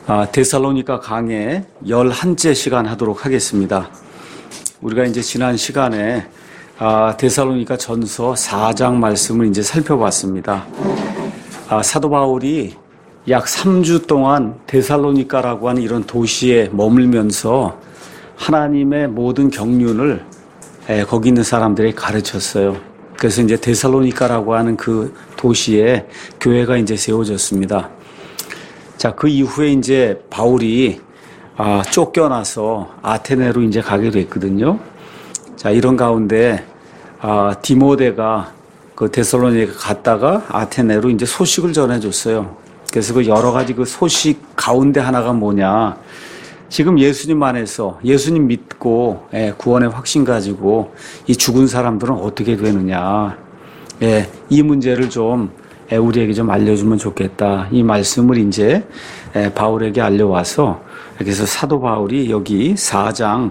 데살로니가 강해 11째 시간 하도록 하겠습니다. 우리가 이제 지난 시간에 데살로니가 전서 4장 말씀을 이제 살펴봤습니다. 사도 바울이 약 3주 동안 데살로니가라고 하는 이런 도시에 머물면서 하나님의 모든 경륜을 거기 있는 사람들에게 가르쳤어요. 그래서 이제 데살로니가라고 하는 그 도시에 교회가 이제 세워졌습니다. 자, 그 이후에 이제 바울이 쫓겨나서 아테네로 이제 가게 됐거든요. 자, 이런 가운데 디모데가 그 데살로니가 갔다가 아테네로 이제 소식을 전해줬어요. 그래서 그 여러 가지 그 소식 가운데 하나가 뭐냐? 지금 예수님 안에서 예수님 믿고 구원의 확신 가지고 이 죽은 사람들은 어떻게 되느냐? 이 문제를 좀 우리에게 좀 알려주면 좋겠다. 이 말씀을 이제 바울에게 알려와서 그래서 사도 바울이 여기 4장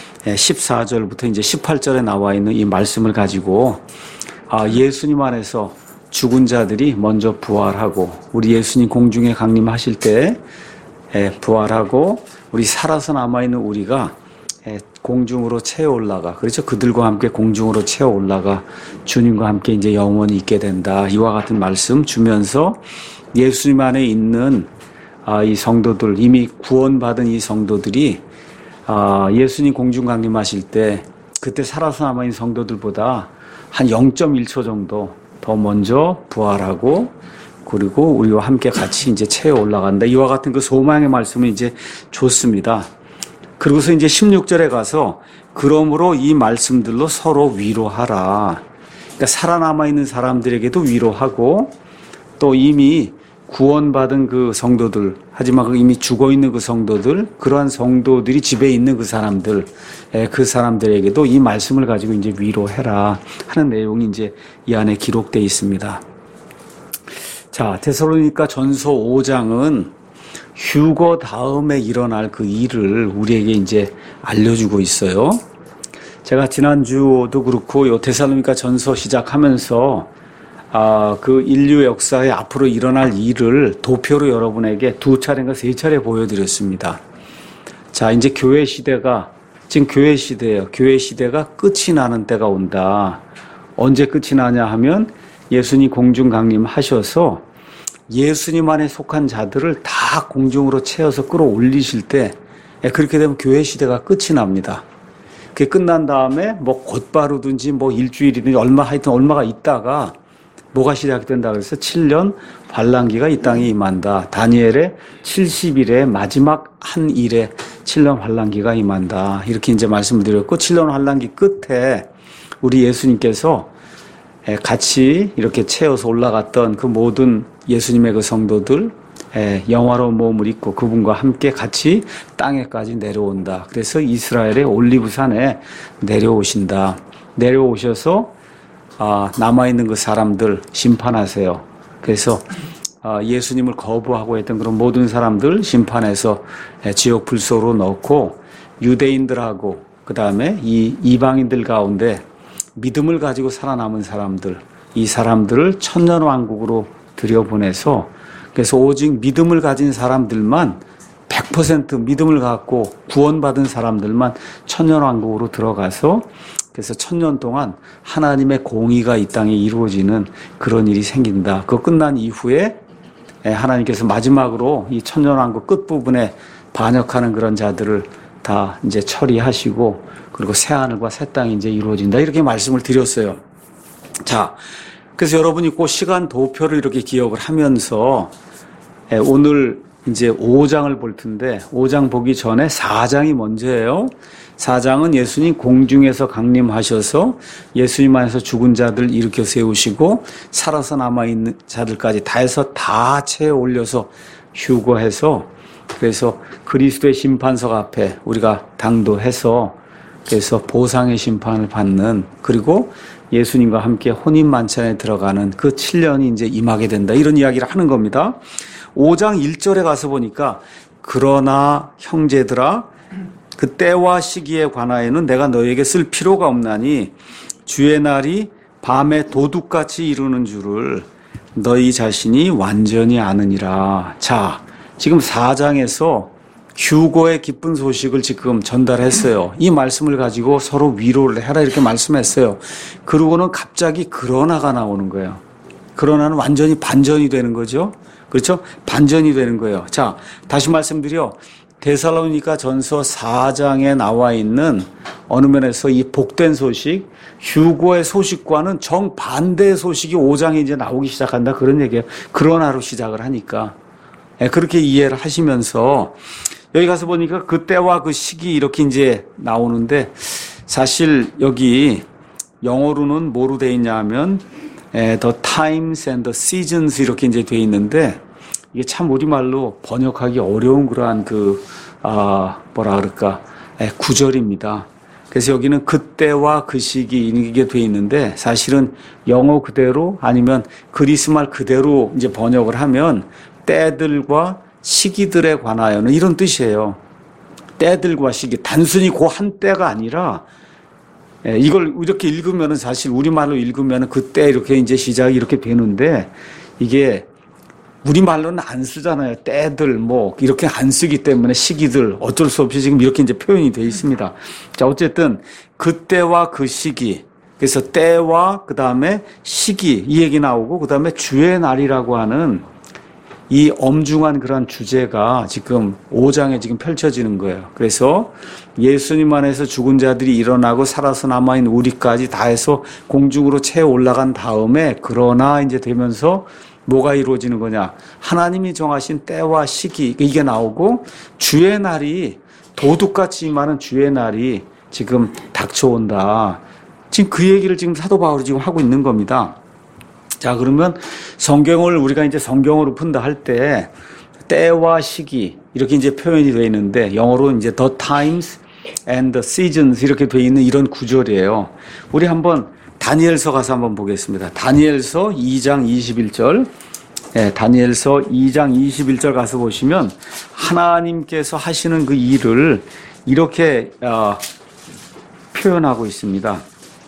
14절부터 이제 18절에 나와 있는 이 말씀을 가지고 예수님 안에서 죽은 자들이 먼저 부활하고 우리 예수님 공중에 강림하실 때 부활하고 우리 살아서 남아있는 우리가 공중으로 채어 올라가. 그렇죠. 그들과 함께 공중으로 채어 올라가 주님과 함께 이제 영원히 있게 된다. 이와 같은 말씀 주면서 예수님 안에 있는 이 성도들, 이미 구원받은 이 성도들이 예수님 공중 강림하실 때 그때 살아서 남아있는 성도들보다 한 0.1초 정도 더 먼저 부활하고 그리고 우리와 함께 같이 이제 채어 올라간다. 이와 같은 그 소망의 말씀을 이제 줬습니다. 그리고서 이제 16절에 가서 그러므로 이 말씀들로 서로 위로하라. 그러니까 살아남아 있는 사람들에게도 위로하고 또 이미 구원받은 그 성도들, 하지만 이미 죽어 있는 그 성도들, 그러한 성도들이 집에 있는 그 사람들, 그 사람들에게도 이 말씀을 가지고 이제 위로해라 하는 내용이 이제 이 안에 기록되어 있습니다. 자, 데살로니가 전서 5장은 휴거 다음에 일어날 그 일을 우리에게 이제 알려주고 있어요. 제가 지난주도 그렇고 요 데살로니가 전서 시작하면서 그 인류 역사에 앞으로 일어날 일을 도표로 여러분에게 2차례인가 3차례 보여드렸습니다. 자, 이제 교회 시대가 지금 교회 시대예요. 교회 시대가 끝이 나는 때가 온다. 언제 끝이 나냐 하면 예수님 공중 강림하셔서 예수님 안에 속한 자들을 다 공중으로 채워서 끌어올리실 때 그렇게 되면 교회 시대가 끝이 납니다. 그게 끝난 다음에 뭐 곧바로든지 뭐 일주일이든지 얼마가 있다가 뭐가 시작된다 그래서 7년 환란기가 이 땅에 임한다. 다니엘의 70일의 마지막 한 일에 7년 환란기가 임한다. 이렇게 이제 말씀을 드렸고 7년 환란기 끝에 우리 예수님께서 같이 이렇게 채워서 올라갔던 그 모든 예수님의 그 성도들 영화로운 몸을 입고 그분과 함께 같이 땅에까지 내려온다. 그래서 이스라엘의 올리브산에 내려오신다. 내려오셔서 남아있는 그 사람들 심판하세요. 그래서 예수님을 거부하고 했던 그런 모든 사람들 심판해서 지옥 불소로 넣고 유대인들하고 그 다음에 이 이방인들 가운데 믿음을 가지고 살아남은 사람들, 이 사람들을 천년왕국으로 들여보내서 그래서 오직 믿음을 가진 사람들만 100% 믿음을 갖고 구원받은 사람들만 천년왕국으로 들어가서 그래서 1000년 동안 하나님의 공의가 이 땅에 이루어지는 그런 일이 생긴다. 그거 끝난 이후에 하나님께서 마지막으로 이 천년왕국 끝부분에 반역하는 그런 자들을 다 이제 처리하시고 그리고 새하늘과 새 땅이 이제 이루어진다. 이렇게 말씀을 드렸어요. 자, 그래서 여러분이 그 시간 도표를 이렇게 기억을 하면서 오늘 이제 5장을 볼 텐데 5장 보기 전에 4장이 먼저예요. 4장은 예수님 공중에서 강림하셔서 예수님 안에서 죽은 자들 일으켜 세우시고 살아서 남아있는 자들까지 다 해서 다 채워 올려서 휴거해서 그래서 그리스도의 심판석 앞에 우리가 당도해서 그래서 보상의 심판을 받는 그리고 예수님과 함께 혼인 만찬에 들어가는 그 7년이 이제 임하게 된다. 이런 이야기를 하는 겁니다. 5장 1절에 가서 보니까 그러나 형제들아 그 때와 시기에 관하여는 내가 너에게 쓸 필요가 없나니 주의 날이 밤에 도둑같이 이루는 줄을 너희 자신이 완전히 아느니라. 자, 지금 4장에서 휴거의 기쁜 소식을 지금 전달했어요. 이 말씀을 가지고 서로 위로를 해라 이렇게 말씀했어요. 그러고는 갑자기 그러나가 나오는 거예요. 그러나는 완전히 반전이 되는 거죠. 그렇죠? 반전이 되는 거예요. 자, 다시 말씀드려. 데살로니가 전서 4장에 나와 있는 어느 면에서 이 복된 소식, 휴거의 소식과는 정반대의 소식이 5장에 이제 나오기 시작한다. 그런 얘기예요. 그러나로 시작을 하니까. 그렇게 이해를 하시면서 여기 가서 보니까 그때와 그 시기 이렇게 이제 나오는데 사실 여기 영어로는 뭐로 돼 있냐 하면 the times and the seasons 이렇게 이제 돼 있는데 이게 참 우리말로 번역하기 어려운 그러한 뭐라 그럴까 구절입니다. 그래서 여기는 그때와 그 시기 이게 돼 있는데 사실은 영어 그대로 아니면 그리스 말 그대로 이제 번역을 하면 때들과 시기들에 관하여는 이런 뜻이에요. 때들과 시기. 단순히 그 한 때가 아니라, 이걸 이렇게 읽으면은 사실 우리말로 읽으면은 그때 이렇게 이제 시작이 이렇게 되는데, 이게 우리말로는 안 쓰잖아요. 때들, 뭐, 이렇게 안 쓰기 때문에 시기들, 어쩔 수 없이 지금 이렇게 이제 표현이 되어 있습니다. 자, 어쨌든, 그때와 그 시기. 그래서 때와 그 다음에 시기, 이 얘기 나오고, 그 다음에 주의 날이라고 하는 이 엄중한 그런 주제가 지금 5장에 지금 펼쳐지는 거예요. 그래서 예수님 안에서 죽은 자들이 일어나고 살아서 남아있는 우리까지 다 해서 공중으로 채 올라간 다음에 그러나 이제 되면서 뭐가 이루어지는 거냐. 하나님이 정하신 때와 시기 이게 나오고 주의 날이 도둑같이 임하는 주의 날이 지금 닥쳐온다. 지금 그 얘기를 지금 사도 바울이 지금 하고 있는 겁니다. 자, 그러면 성경을 우리가 이제 성경으로 푼다 할 때 때와 시기 이렇게 이제 표현이 되어 있는데 영어로 이제 the times and the seasons 이렇게 되어 있는 이런 구절이에요. 우리 한번 다니엘서 가서 한번 보겠습니다. 다니엘서 2장 21절. 다니엘서 2장 21절 가서 보시면 하나님께서 하시는 그 일을 이렇게 표현하고 있습니다.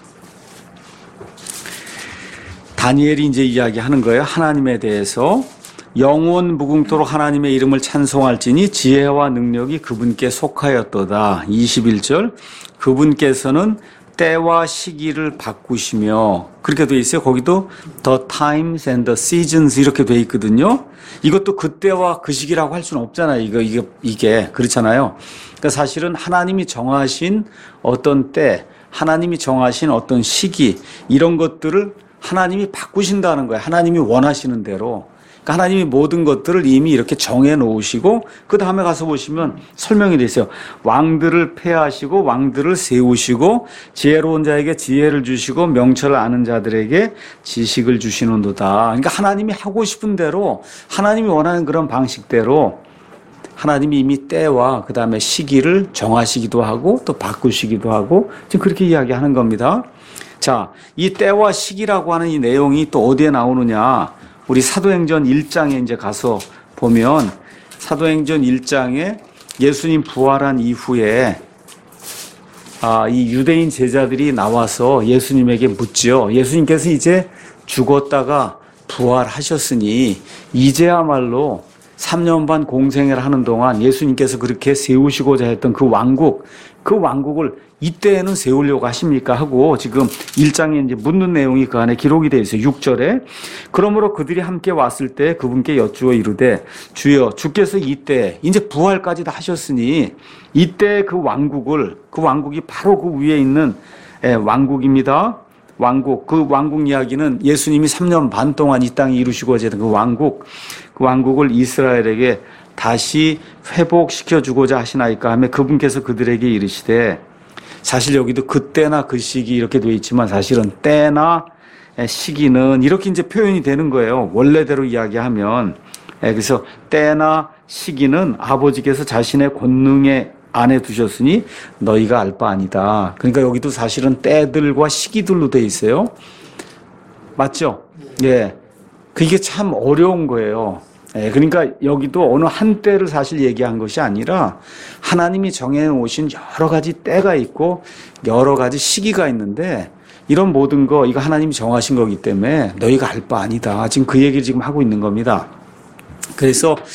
다니엘이 이제 이야기하는 거예요. 하나님에 대해서 영원 무궁토록 하나님의 이름을 찬송할지니 지혜와 능력이 그분께 속하였도다. 21절 그분께서는 때와 시기를 바꾸시며 그렇게 돼 있어요. 거기도 the times and the seasons 이렇게 돼 있거든요. 이것도 그때와 그 시기라고 할 수는 없잖아요. 이게 그렇잖아요. 그러니까 사실은 하나님이 정하신 어떤 때, 하나님이 정하신 어떤 시기 이런 것들을 하나님이 바꾸신다는 거예요. 하나님이 원하시는 대로. 그러니까 하나님이 모든 것들을 이미 이렇게 정해 놓으시고 그 다음에 가서 보시면 설명이 돼 있어요. 왕들을 폐하시고 왕들을 세우시고 지혜로운 자에게 지혜를 주시고 명철을 아는 자들에게 지식을 주시는도다. 그러니까 하나님이 하고 싶은 대로 하나님이 원하는 그런 방식대로 하나님이 이미 때와 그 다음에 시기를 정하시기도 하고 또 바꾸시기도 하고 지금 그렇게 이야기하는 겁니다. 자, 이 때와 시기라고 하는 이 내용이 또 어디에 나오느냐? 우리 사도행전 1장에 이제 가서 보면 사도행전 1장에 예수님 부활한 이후에 이 유대인 제자들이 나와서 예수님에게 묻죠. 예수님께서 이제 죽었다가 부활하셨으니 이제야말로 3년 반 공생애를 하는 동안 예수님께서 그렇게 세우시고자 했던 그 왕국을 이때에는 세우려고 하십니까? 하고 지금 1장에 이제 묻는 내용이 그 안에 기록이 되어 있어요. 6절에. 그러므로 그들이 함께 왔을 때 그분께 여쭈어 이르되 주여 주께서 이때 이제 부활까지 다 하셨으니 이때 그 왕국이 바로 그 위에 있는 왕국입니다. 그 왕국 이야기는 예수님이 3년 반 동안 이 땅에 이루시고자 했던 그 왕국을 이스라엘에게 다시 회복시켜주고자 하시나이까 하며 그분께서 그들에게 이르시되 사실 여기도 그때나 그 시기 이렇게 되어 있지만 사실은 때나 시기는 이렇게 이제 표현이 되는 거예요. 원래대로 이야기하면. 그래서 때나 시기는 아버지께서 자신의 권능에 안에 두셨으니 너희가 알 바 아니다. 그러니까 여기도 사실은 때들과 시기들로 되어 있어요. 맞죠? 예. 그게 참 어려운 거예요. 그러니까 여기도 어느 한 때를 사실 얘기한 것이 아니라 하나님이 정해놓으신 여러 가지 때가 있고 여러 가지 시기가 있는데 이런 모든 거 이거 하나님이 정하신 거기 때문에 너희가 알 바 아니다. 지금 그 얘기를 지금 하고 있는 겁니다. 그래서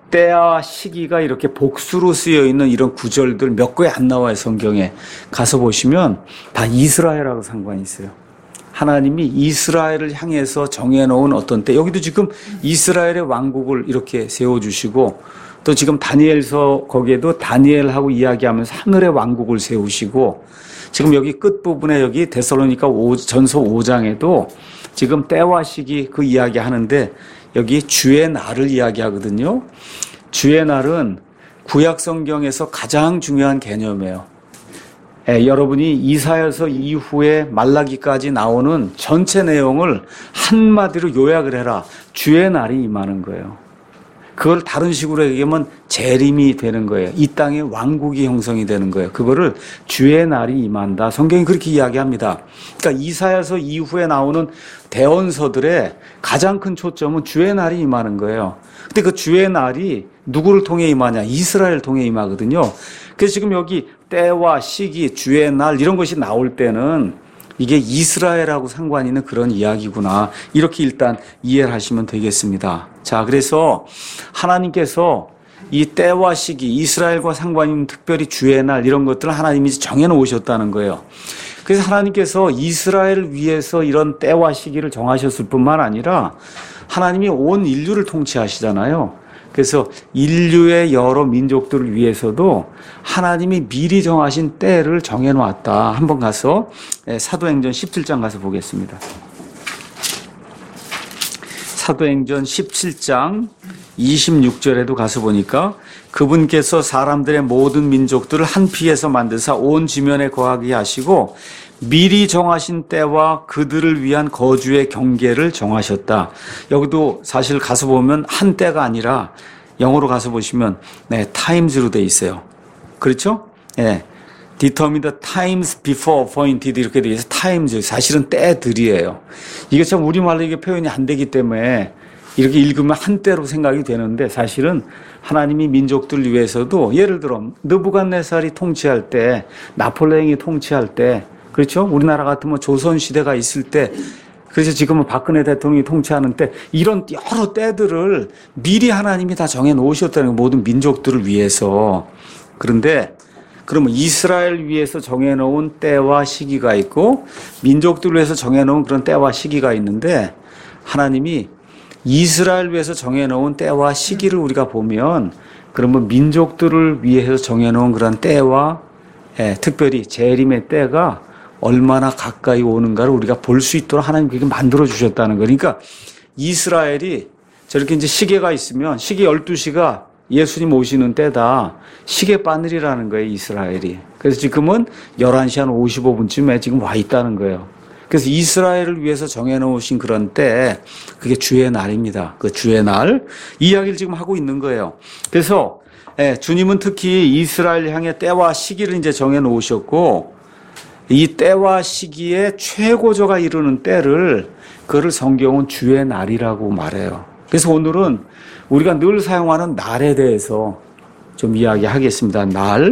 때와 시기가 이렇게 복수로 쓰여 있는 이런 구절들 몇 개 안 나와요, 성경에. 가서 보시면 다 이스라엘하고 상관이 있어요. 하나님이 이스라엘을 향해서 정해놓은 어떤 때, 여기도 지금 이스라엘의 왕국을 이렇게 세워주시고, 또 지금 다니엘서 거기에도 다니엘하고 이야기하면서 하늘의 왕국을 세우시고, 지금 여기 끝부분에 여기 데살로니가 전서 5장에도 지금 때와 시기 그 이야기 하는데, 여기 주의 날을 이야기하거든요. 주의 날은 구약 성경에서 가장 중요한 개념이에요. 여러분이 이사야서 이후에 말라기까지 나오는 전체 내용을 한마디로 요약을 해라. 주의 날이 임하는 거예요. 그걸 다른 식으로 얘기하면 재림이 되는 거예요. 이 땅에 왕국이 형성이 되는 거예요. 그거를 주의 날이 임한다. 성경이 그렇게 이야기합니다. 그러니까 이사야서 이후에 나오는 대언서들의 가장 큰 초점은 주의 날이 임하는 거예요. 근데 그 주의 날이 누구를 통해 임하냐? 이스라엘을 통해 임하거든요. 그래서 지금 여기 때와 시기, 주의 날 이런 것이 나올 때는 이게 이스라엘하고 상관 있는 그런 이야기구나. 이렇게 일단 이해를 하시면 되겠습니다. 자, 그래서 하나님께서 이 때와 시기, 이스라엘과 상관 있는 특별히 주의 날 이런 것들을 하나님이 정해놓으셨다는 거예요. 그래서 하나님께서 이스라엘을 위해서 이런 때와 시기를 정하셨을 뿐만 아니라 하나님이 온 인류를 통치하시잖아요. 그래서 인류의 여러 민족들을 위해서도 하나님이 미리 정하신 때를 정해놓았다. 한번 가서 사도행전 17장 가서 보겠습니다. 사도행전 17장 26절에도 가서 보니까 그분께서 사람들의 모든 민족들을 한 피에서 만드사 온 지면에 거하게 하시고 미리 정하신 때와 그들을 위한 거주의 경계를 정하셨다. 여기도 사실 가서 보면 한 때가 아니라 영어로 가서 보시면 times로 돼 있어요. 그렇죠? 예. determine the times before appointed 이렇게 돼 있어서 times 사실은 때들이에요. 이게 참 우리말로 이게 표현이 안 되기 때문에 이렇게 읽으면 한때로 생각이 되는데 사실은 하나님이 민족들 위해서도 예를 들어 느부갓네살이 통치할 때 나폴레옹이 통치할 때 그렇죠? 우리나라 같으면 조선시대가 있을 때 그래서 지금은 박근혜 대통령이 통치하는 때 이런 여러 때들을 미리 하나님이 다 정해 놓으셨다는 거예요. 모든 민족들을 위해서. 그런데 그러면 이스라엘 위해서 정해 놓은 때와 시기가 있고 민족들을 위해서 정해 놓은 그런 때와 시기가 있는데 하나님이 이스라엘 위해서 정해 놓은 때와 시기를 우리가 보면 그러면 민족들을 위해서 정해 놓은 그런 때와 특별히 재림의 때가 얼마나 가까이 오는가를 우리가 볼 수 있도록 하나님 그렇게 만들어 주셨다는 거. 그러니까 이스라엘이 저렇게 이제 시계가 있으면 시계 12시가 예수님 오시는 때다. 시계 바늘이라는 거예요, 이스라엘이. 그래서 지금은 11시 한 55분쯤에 지금 와 있다는 거예요. 그래서 이스라엘을 위해서 정해놓으신 그런 때, 그게 주의 날입니다. 그 주의 날. 이 이야기를 지금 하고 있는 거예요. 그래서, 주님은 특히 이스라엘 향해 때와 시기를 이제 정해놓으셨고, 이 때와 시기에 최고조가 이르는 때를 그거를 성경은 주의 날이라고 말해요. 그래서 오늘은 우리가 늘 사용하는 날에 대해서 좀 이야기하겠습니다.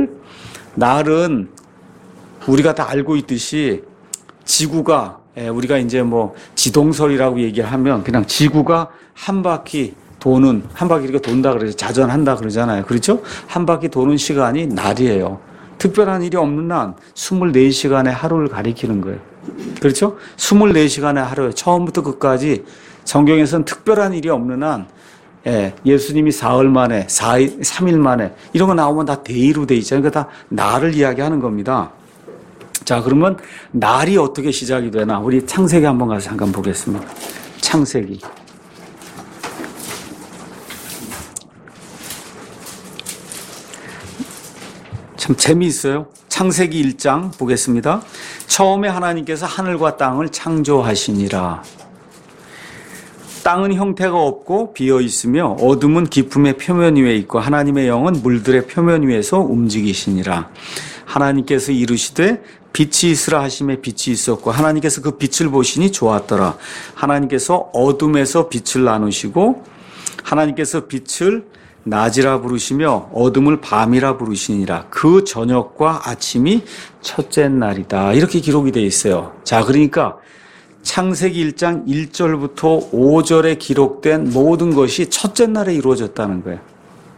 날은 우리가 다 알고 있듯이 지구가 우리가 이제 뭐 지동설이라고 얘기하면 그냥 지구가 한 바퀴 도는 한 바퀴 이렇게 돈다 그래서 자전한다 그러잖아요. 그렇죠? 한 바퀴 도는 시간이 날이에요. 특별한 일이 없는 날 24시간의 하루를 가리키는 거예요. 그렇죠? 24시간의 하루 처음부터 끝까지 성경에서는 특별한 일이 없는 한 예수님이 사흘 만에 3일 만에 이런 거 나오면 다 데이로 돼 있잖아요. 그러니까 다 날을 이야기하는 겁니다. 자, 그러면 날이 어떻게 시작이 되나 우리 창세기 한번 가서 잠깐 보겠습니다. 창세기 참 재미있어요. 창세기 1장 보겠습니다. 처음에 하나님께서 하늘과 땅을 창조하시니라. 땅은 형태가 없고 비어 있으며 어둠은 깊음의 표면 위에 있고 하나님의 영은 물들의 표면 위에서 움직이시니라. 하나님께서 이르시되 빛이 있으라 하심에 빛이 있었고 하나님께서 그 빛을 보시니 좋았더라. 하나님께서 어둠에서 빛을 나누시고 하나님께서 빛을 낮이라 부르시며 어둠을 밤이라 부르시니라. 그 저녁과 아침이 첫째 날이다. 이렇게 기록이 되어 있어요. 자, 그러니까 창세기 1장 1절부터 5절에 기록된 모든 것이 첫째 날에 이루어졌다는 거예요.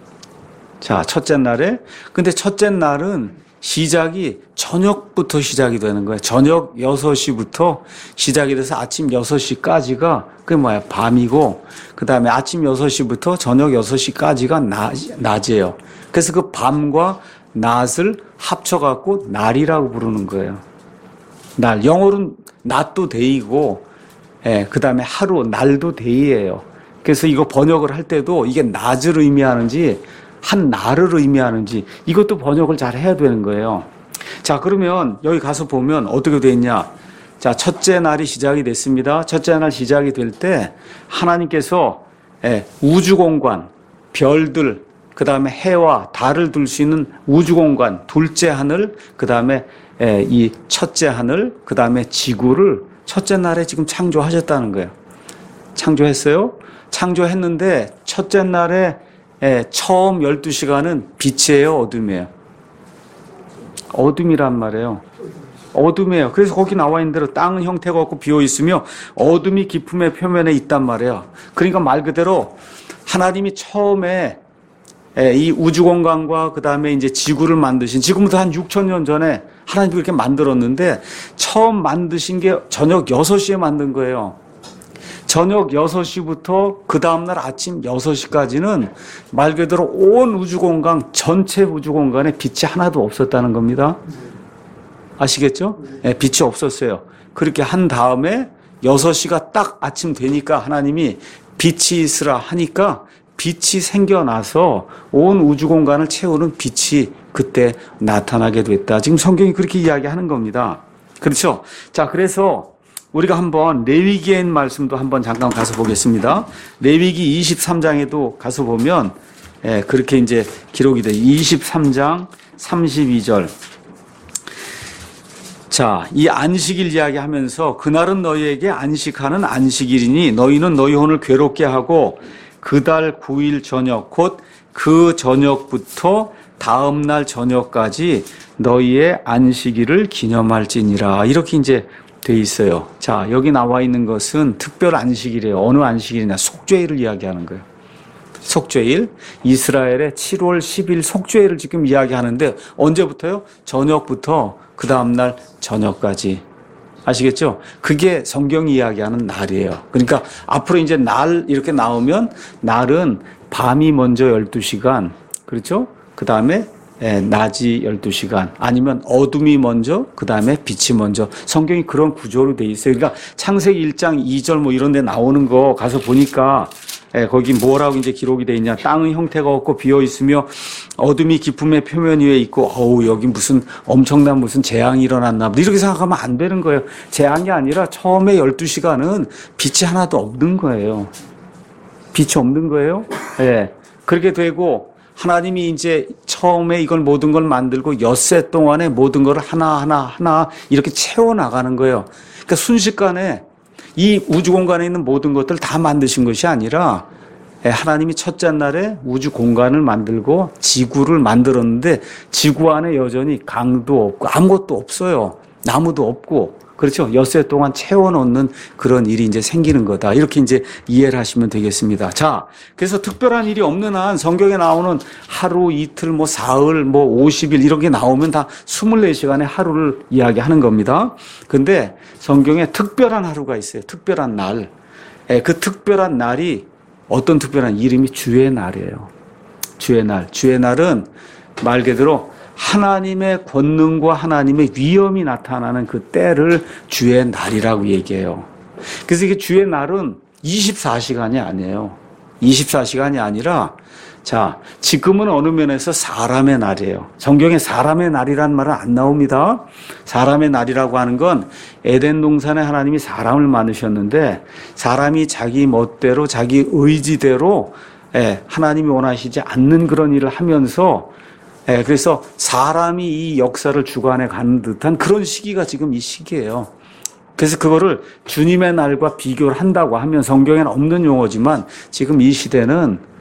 자, 첫째 날에. 근데 첫째 날은 시작이 저녁부터 시작이 되는 거예요. 저녁 6시부터 시작이 돼서 아침 6시까지가 그게 뭐야? 밤이고, 그 다음에 아침 6시부터 저녁 6시까지가 낮이에요. 그래서 그 밤과 낮을 합쳐갖고 날이라고 부르는 거예요. 날. 영어로는 낮도 데이고, 예, 그 다음에 하루, 날도 데이예요. 그래서 이거 번역을 할 때도 이게 낮을 의미하는지 한 날을 의미하는지 이것도 번역을 잘 해야 되는 거예요. 자, 그러면 여기 가서 보면 어떻게 돼 있냐. 자, 첫째 날이 시작이 됐습니다. 첫째 날 시작이 될 때 하나님께서 우주공간, 별들, 그 다음에 해와 달을 둘 수 있는 우주공간, 둘째 하늘, 그 다음에 이 첫째 하늘, 그 다음에 지구를 첫째 날에 지금 창조하셨다는 거예요. 창조했어요. 창조했는데 첫째 날에 처음 12시간은 빛이에요, 어둠이에요? 어둠이란 말이에요. 어둠이에요. 그래서 거기 나와 있는 대로 땅은 형태가 없고 비어 있으며 어둠이 깊음의 표면에 있단 말이에요. 그러니까 말 그대로 하나님이 처음에 이 우주공간과 그 다음에 이제 지구를 만드신, 지금부터 한 6,000년 전에 하나님이 그렇게 만들었는데 처음 만드신 게 저녁 6시에 만든 거예요. 저녁 6시부터 그 다음날 아침 6시까지는 말 그대로 온 우주공간, 전체 우주공간에 빛이 하나도 없었다는 겁니다. 아시겠죠? 네, 빛이 없었어요. 그렇게 한 다음에 6시가 딱 아침 되니까 하나님이 빛이 있으라 하니까 빛이 생겨나서 온 우주공간을 채우는 빛이 그때 나타나게 됐다. 지금 성경이 그렇게 이야기하는 겁니다. 그렇죠? 자, 그래서 우리가 한번 레위기의 말씀도 한번 잠깐 가서 보겠습니다. 레위기 23장에도 가서 보면 그렇게 이제 기록이 돼요. 23장 32절. 자, 이 안식일 이야기하면서 그날은 너희에게 안식하는 안식일이니 너희는 너희 혼을 괴롭게 하고 그달 9일 저녁 곧 그 저녁부터 다음 날 저녁까지 너희의 안식일을 기념할지니라. 이렇게 이제 돼 있어요. 자, 여기 나와 있는 것은 특별 안식일이에요. 어느 안식일이냐? 속죄일을 이야기하는 거예요. 속죄일. 이스라엘의 7월 10일 속죄일을 지금 이야기하는데 언제부터요? 저녁부터 그 다음날 저녁까지. 아시겠죠? 그게 성경이 이야기하는 날이에요. 그러니까 앞으로 이제 날 이렇게 나오면 날은 밤이 먼저 12시간, 그렇죠? 그 다음에 낮이 12시간, 아니면 어둠이 먼저, 그 다음에 빛이 먼저. 성경이 그런 구조로 돼 있어요. 그러니까 창세기 1장 2절 뭐 이런 데 나오는 거 가서 보니까 거기 뭐라고 이제 기록이 돼 있냐. 땅은 형태가 없고 비어 있으며 어둠이 깊음의 표면 위에 있고, 어우, 여기 무슨 엄청난 무슨 재앙이 일어났나. 이렇게 생각하면 안 되는 거예요. 재앙이 아니라 처음에 12시간은 빛이 하나도 없는 거예요. 빛이 없는 거예요. 예. 그렇게 되고, 하나님이 이제 처음에 이걸 모든 걸 만들고 엿새 동안에 모든 걸 하나 이렇게 채워나가는 거예요. 그러니까 순식간에 이 우주 공간에 있는 모든 것들 다 만드신 것이 아니라 하나님이 첫째 날에 우주 공간을 만들고 지구를 만들었는데 지구 안에 여전히 강도 없고 아무것도 없어요. 나무도 없고. 그렇죠. 엿새 동안 채워놓는 그런 일이 이제 생기는 거다. 이렇게 이제 이해를 하시면 되겠습니다. 자, 그래서 특별한 일이 없는 한 성경에 나오는 하루, 이틀, 뭐 사흘, 뭐 50일 이런 게 나오면 다 24시간의 하루를 이야기하는 겁니다. 근데 성경에 특별한 하루가 있어요. 특별한 날. 그 특별한 날이 어떤 특별한 이름이 주의 날이에요. 주의 날. 주의 날은 말 그대로 하나님의 권능과 하나님의 위엄이 나타나는 그 때를 주의 날이라고 얘기해요. 그래서 이게 주의 날은 24시간이 아니에요. 24시간이 아니라, 자, 지금은 어느 면에서 사람의 날이에요. 성경에 사람의 날이란 말은 안 나옵니다. 사람의 날이라고 하는 건 에덴 동산에 하나님이 사람을 만드셨는데 사람이 자기 멋대로 자기 의지대로 하나님이 원하시지 않는 그런 일을 하면서 그래서 사람이 이 역사를 주관해 가는 듯한 그런 시기가 지금 이 시기예요. 그래서 그거를 주님의 날과 비교를 한다고 하면 성경에는 없는 용어지만 지금 이 시대는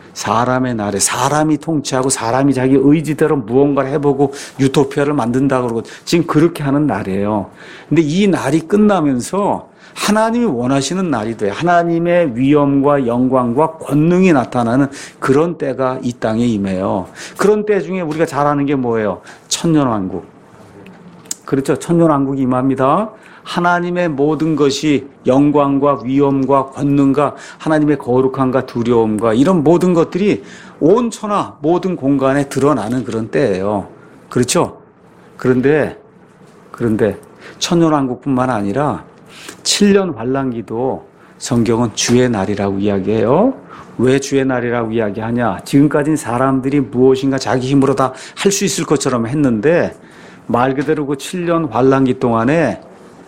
사람의 날에 사람이 통치하고 사람이 자기 의지대로 무언가를 해보고 유토피아를 만든다 그러고 지금 그렇게 하는 날이에요. 근데 이 날이 끝나면서 하나님이 원하시는 날이 돼요. 하나님의 위엄과 영광과 권능이 나타나는 그런 때가 이 땅에 임해요. 그런 때 중에 우리가 잘 아는 게 뭐예요? 천년왕국. 그렇죠. 천년왕국이 임합니다. 하나님의 모든 것이 영광과 위엄과 권능과 하나님의 거룩함과 두려움과 이런 모든 것들이 온 천하 모든 공간에 드러나는 그런 때예요. 그렇죠? 그런데 천년왕국뿐만 아니라 7년 환란기도 성경은 주의 날이라고 이야기해요. 왜 주의 날이라고 이야기하냐? 지금까지는 사람들이 무엇인가 자기 힘으로 다 할 수 있을 것처럼 했는데 말 그대로 그 7년 환란기 동안에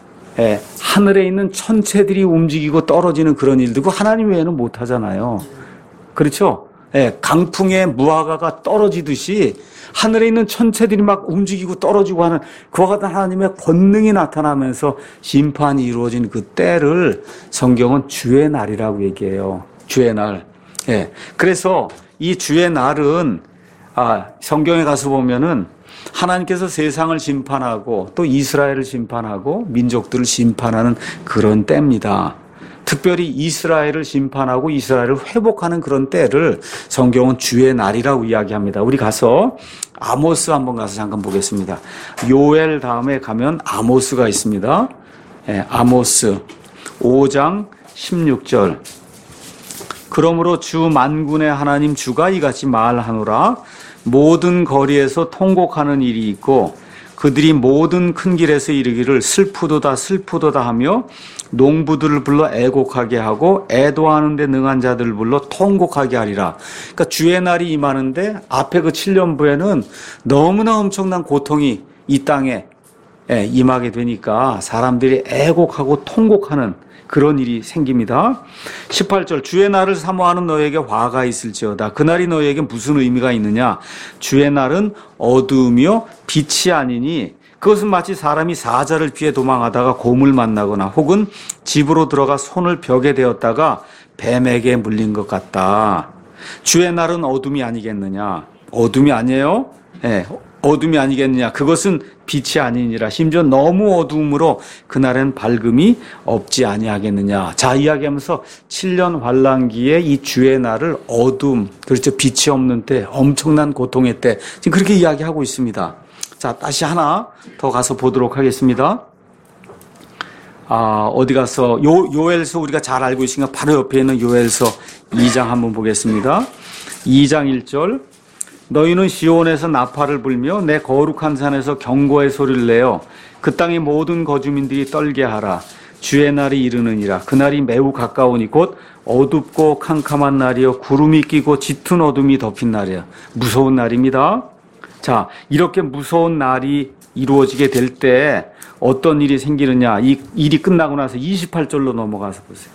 하늘에 있는 천체들이 움직이고 떨어지는 그런 일도 그 하나님 외에는 못 하잖아요. 그렇죠? 강풍에 무화과가 떨어지듯이 하늘에 있는 천체들이 막 움직이고 떨어지고 하는 그와 같은 하나님의 권능이 나타나면서 심판이 이루어진 그 때를 성경은 주의 날이라고 얘기해요. 주의 날. 그래서 이 주의 날은 성경에 가서 보면은 하나님께서 세상을 심판하고 또 이스라엘을 심판하고 민족들을 심판하는 그런 때입니다. 특별히 이스라엘을 심판하고 이스라엘을 회복하는 그런 때를 성경은 주의 날이라고 이야기합니다. 우리 가서 아모스 한번 가서 잠깐 보겠습니다. 요엘 다음에 가면 아모스가 있습니다. 아모스 5장 16절. 그러므로 주 만군의 하나님 주가 이같이 말하노라. 모든 거리에서 통곡하는 일이 있고 그들이 모든 큰 길에서 이르기를 슬프도다 슬프도다 하며 농부들을 불러 애곡하게 하고 애도하는 데 능한 자들을 불러 통곡하게 하리라. 그러니까 주의 날이 임하는데 앞에 그 7년부에는 너무나 엄청난 고통이 이 땅에 임하게 되니까 사람들이 애곡하고 통곡하는 그런 일이 생깁니다. 18절 주의 날을 사모하는 너에게 화가 있을지어다. 그날이 너에게 무슨 의미가 있느냐. 주의 날은 어두우며 빛이 아니니 그것은 마치 사람이 사자를 피해 도망하다가 곰을 만나거나 혹은 집으로 들어가 손을 벽에 대었다가 뱀에게 물린 것 같다. 주의 날은 어둠이 아니겠느냐. 어둠이 아니에요. 어둠이 아니겠느냐. 그것은 빛이 아니니라. 심지어 너무 어두움으로 그날엔 밝음이 없지 아니하겠느냐. 자, 이야기하면서 7년 환란기에 이 주의 날을 어둠, 그렇죠. 빛이 없는 때, 엄청난 고통의 때, 지금 그렇게 이야기하고 있습니다. 자, 다시 하나 더 가서 보도록 하겠습니다. 어디 가서 요엘서 우리가 잘 알고 있으니까 바로 옆에 있는 요엘서 2장 한번 보겠습니다. 2장 1절. 너희는 시온에서 나팔을 불며 내 거룩한 산에서 경고의 소리를 내어 그 땅의 모든 거주민들이 떨게 하라. 주의 날이 이르느니라. 그날이 매우 가까우니 곧 어둡고 캄캄한 날이요 구름이 끼고 짙은 어둠이 덮인 날이야. 무서운 날입니다. 자, 이렇게 무서운 날이 이루어지게 될 때 어떤 일이 생기느냐. 이 일이 끝나고 나서 28절로 넘어가서 보세요.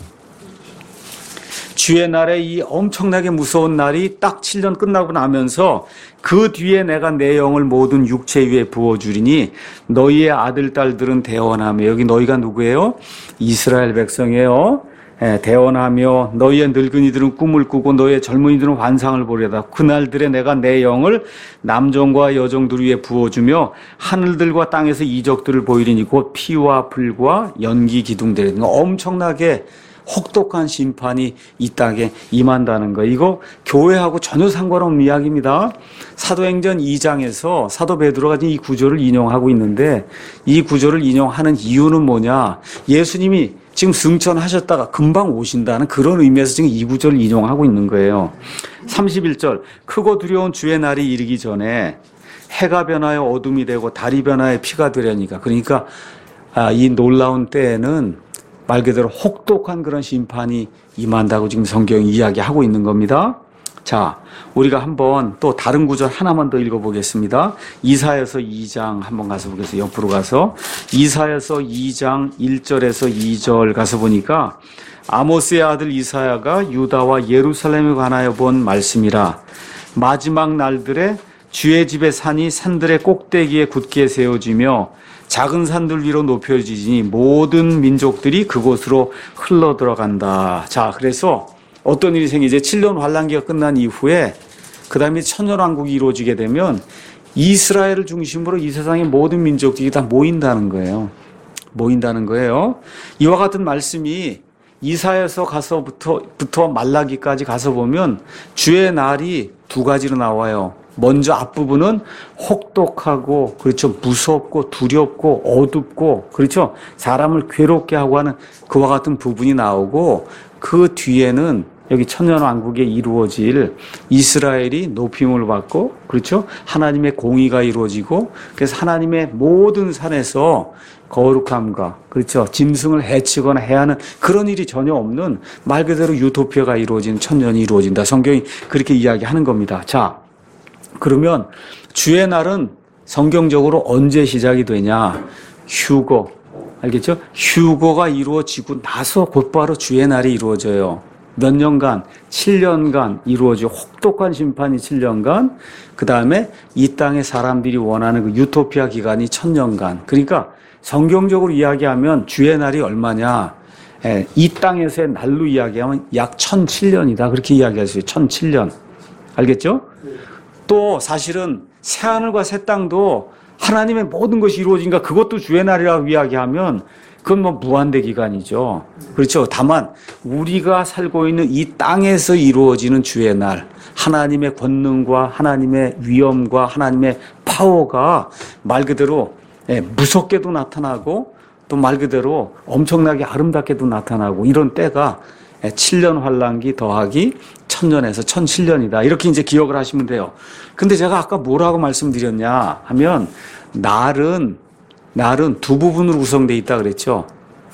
주의 날에 이 엄청나게 무서운 날이 딱 7년 끝나고 나면서 그 뒤에 내가 내 영을 모든 육체 위에 부어주리니 너희의 아들, 딸들은 대언하며. 여기 너희가 누구예요? 이스라엘 백성이에요. 대언하며 너희의 늙은이들은 꿈을 꾸고 너희의 젊은이들은 환상을 보려다. 그날들에 내가 내 영을 남종과 여종들 위에 부어주며 하늘들과 땅에서 이적들을 보이리니 곧 피와 불과 연기 기둥들이 엄청나게 혹독한 심판이 이 땅에 임한다는 거. 이거 교회하고 전혀 상관없는 이야기입니다. 사도행전 2장에서 사도 베드로가 이 구절을 인용하고 있는데 이 구절을 인용하는 이유는 뭐냐. 예수님이 지금 승천하셨다가 금방 오신다는 그런 의미에서 지금 이 구절을 인용하고 있는 거예요. 31절. 크고 두려운 주의 날이 이르기 전에 해가 변하여 어둠이 되고 달이 변하여 피가 되려니까. 그러니까 이 놀라운 때에는 말 그대로 혹독한 그런 심판이 임한다고 지금 성경이 이야기하고 있는 겁니다. 자, 우리가 한번 또 다른 구절 하나만 더 읽어보겠습니다. 이사야서 2장 한번 가서 보겠습니다. 옆으로 가서 이사야서 2장 1절에서 2절 가서 보니까 아모스의 아들 이사야가 유다와 예루살렘에 관하여 본 말씀이라. 마지막 날들에 주의 집의 산이 산들의 꼭대기에 굳게 세워지며 작은 산들 위로 높여지니 모든 민족들이 그곳으로 흘러 들어간다. 자, 그래서 어떤 일이 생기죠? 7년 환란기가 끝난 이후에 그 다음에 천년왕국이 이루어지게 되면 이스라엘을 중심으로 이 세상의 모든 민족들이 다 모인다는 거예요. 모인다는 거예요. 이와 같은 말씀이 이사야서 가서부터 말라기까지 가서 보면 주의 날이 두 가지로 나와요. 먼저 앞부분은 혹독하고, 그렇죠, 무섭고 두렵고 어둡고, 그렇죠, 사람을 괴롭게 하고 하는 그와 같은 부분이 나오고, 그 뒤에는 여기 천년왕국에 이루어질 이스라엘이 높임을 받고, 그렇죠, 하나님의 공의가 이루어지고, 그래서 하나님의 모든 산에서 거룩함과, 그렇죠, 짐승을 해치거나 해야 하는 그런 일이 전혀 없는 말 그대로 유토피아가 이루어진 천년이 이루어진다. 성경이 그렇게 이야기하는 겁니다. 자, 그러면 주의 날은 성경적으로 언제 시작이 되냐? 휴거. 알겠죠? 휴거가 이루어지고 나서 곧바로 주의 날이 이루어져요. 몇 년간? 7년간 이루어지고 혹독한 심판이 7년간, 그 다음에 이 땅의 사람들이 원하는 그 유토피아 기간이 1000년간. 그러니까 성경적으로 이야기하면 주의 날이 얼마냐? 이 땅에서의 날로 이야기하면 약 1007년이다. 그렇게 이야기할 수 있어요. 1007년. 알겠죠? 또 사실은 새하늘과 새 땅도 하나님의 모든 것이 이루어진가 그것도 주의 날이라고 이야기하면 그건 뭐 무한대 기간이죠. 그렇죠. 다만 우리가 살고 있는 이 땅에서 이루어지는 주의 날, 하나님의 권능과 하나님의 위엄과 하나님의 파워가 말 그대로 무섭게도 나타나고 또 말 그대로 엄청나게 아름답게도 나타나고 이런 때가 7년 환란기 더하기 1000년에서 1007년이다. 이렇게 이제 기억을 하시면 돼요. 근데 제가 아까 뭐라고 말씀드렸냐 하면 날은 두 부분으로 구성되어 있다 그랬죠.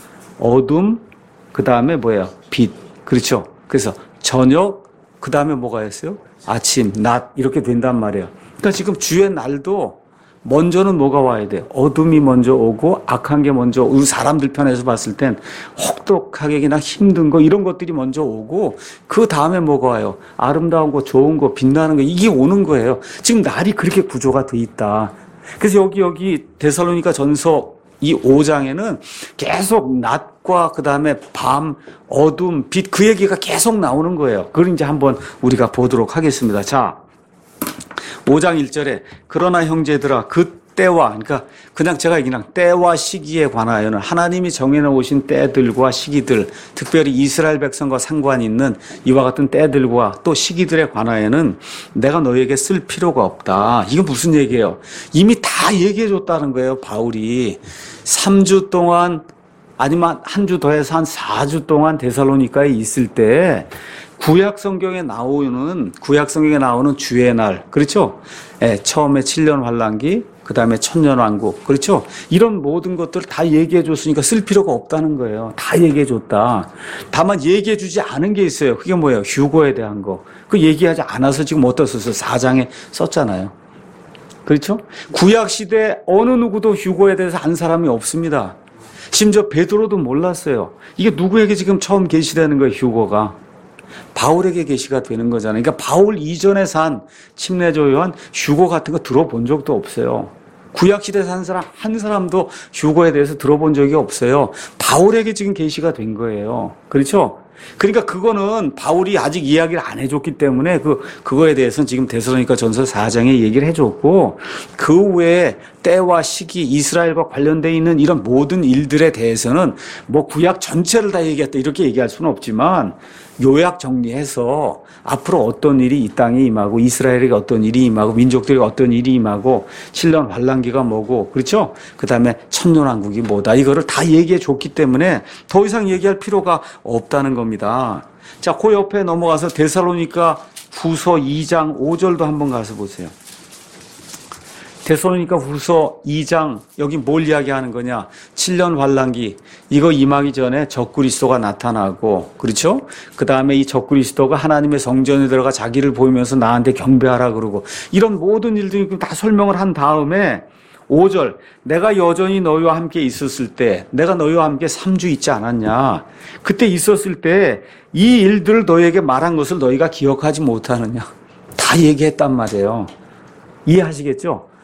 어둠, 그 다음에 뭐예요? 빛. 그렇죠. 그래서 저녁, 그 다음에 뭐가 있어요? 아침, 낮 이렇게 된단 말이에요. 그러니까 지금 주의 날도 먼저는 뭐가 와야 돼요? 어둠이 먼저 오고 악한 게 먼저 오고 사람들 편에서 봤을 땐 혹독하게나 힘든 거 이런 것들이 먼저 오고 그 다음에 뭐가 와요? 아름다운 거, 좋은 거, 빛나는 거 이게 오는 거예요. 지금 날이 그렇게 구조가 돼 있다. 그래서 여기 데살로니가 전서 이 5장에는 계속 낮과 그 다음에 밤, 어둠, 빛 그 얘기가 계속 나오는 거예요. 그걸 이제 한번 우리가 보도록 하겠습니다. 자, 5장 1절에 그러나 형제들아 그 때와 그러니까 그냥 제가 그냥 때와 시기에 관하여는 하나님이 정해놓으신 때들과 시기들 특별히 이스라엘 백성과 상관 있는 이와 같은 때들과 또 시기들에 관하여는 내가 너에게 쓸 필요가 없다. 이건 무슨 얘기예요? 이미 다 얘기해 줬다는 거예요. 바울이 3주 동안 아니면 한 주 더해서 한 4주 동안 데살로니가에 있을 때 구약 성경에 나오는 주의 날, 그렇죠? 처음에 7년 환란기, 그 다음에 천년 왕국, 그렇죠? 이런 모든 것들을 다 얘기해 줬으니까 쓸 필요가 없다는 거예요. 다 얘기해 줬다. 다만 얘기해 주지 않은 게 있어요. 그게 뭐예요? 휴거에 대한 거. 그 얘기하지 않아서 지금 어디다 썼어요? 4장에 썼잖아요. 그렇죠? 구약 시대 어느 누구도 휴거에 대해서 안 사람이 없습니다. 심지어 베드로도 몰랐어요. 이게 누구에게 지금 처음 계시되는 거예요, 휴거가. 바울에게 계시가 되는 거잖아요. 그러니까 바울 이전에 산 침례조 요한 휴거 같은 거 들어본 적도 없어요. 구약시대에 산 사람 한 사람도 휴거에 대해서 들어본 적이 없어요. 바울에게 지금 계시가 된 거예요. 그렇죠? 그러니까 그거는 바울이 아직 이야기를 안 해줬기 때문에 그거에 대해서는 지금 데살로니가 전서 4장에 얘기를 해줬고 그 외에 때와 시기 이스라엘과 관련되어 있는 이런 모든 일들에 대해서는 뭐 구약 전체를 다 얘기했다 이렇게 얘기할 수는 없지만 요약 정리해서 앞으로 어떤 일이 이 땅에 임하고 이스라엘에게 어떤 일이 임하고 민족들에게 어떤 일이 임하고 7년 환란기가 뭐고 그렇죠? 그 다음에 천년왕국이 뭐다 이거를 다 얘기해 줬기 때문에 더 이상 얘기할 필요가 없다는 겁니다. 자, 그 옆에 넘어가서 데살로니가 후서 2장 5절도 한번 가서 보세요. 데살로니가 후서 2장 여기 뭘 이야기하는 거냐? 7년 환란기 이거 임하기 전에 적그리스도가 나타나고 그렇죠? 그 다음에 이 적그리스도가 하나님의 성전에 들어가 자기를 보이면서 나한테 경배하라 그러고 이런 모든 일들이 다 설명을 한 다음에 5절 내가 여전히 너희와 함께 있었을 때 내가 너희와 함께 3주 있지 않았냐? 그때 있었을 때 이 일들을 너희에게 말한 것을 너희가 기억하지 못하느냐? 다 얘기했단 말이에요. 이해하시겠죠?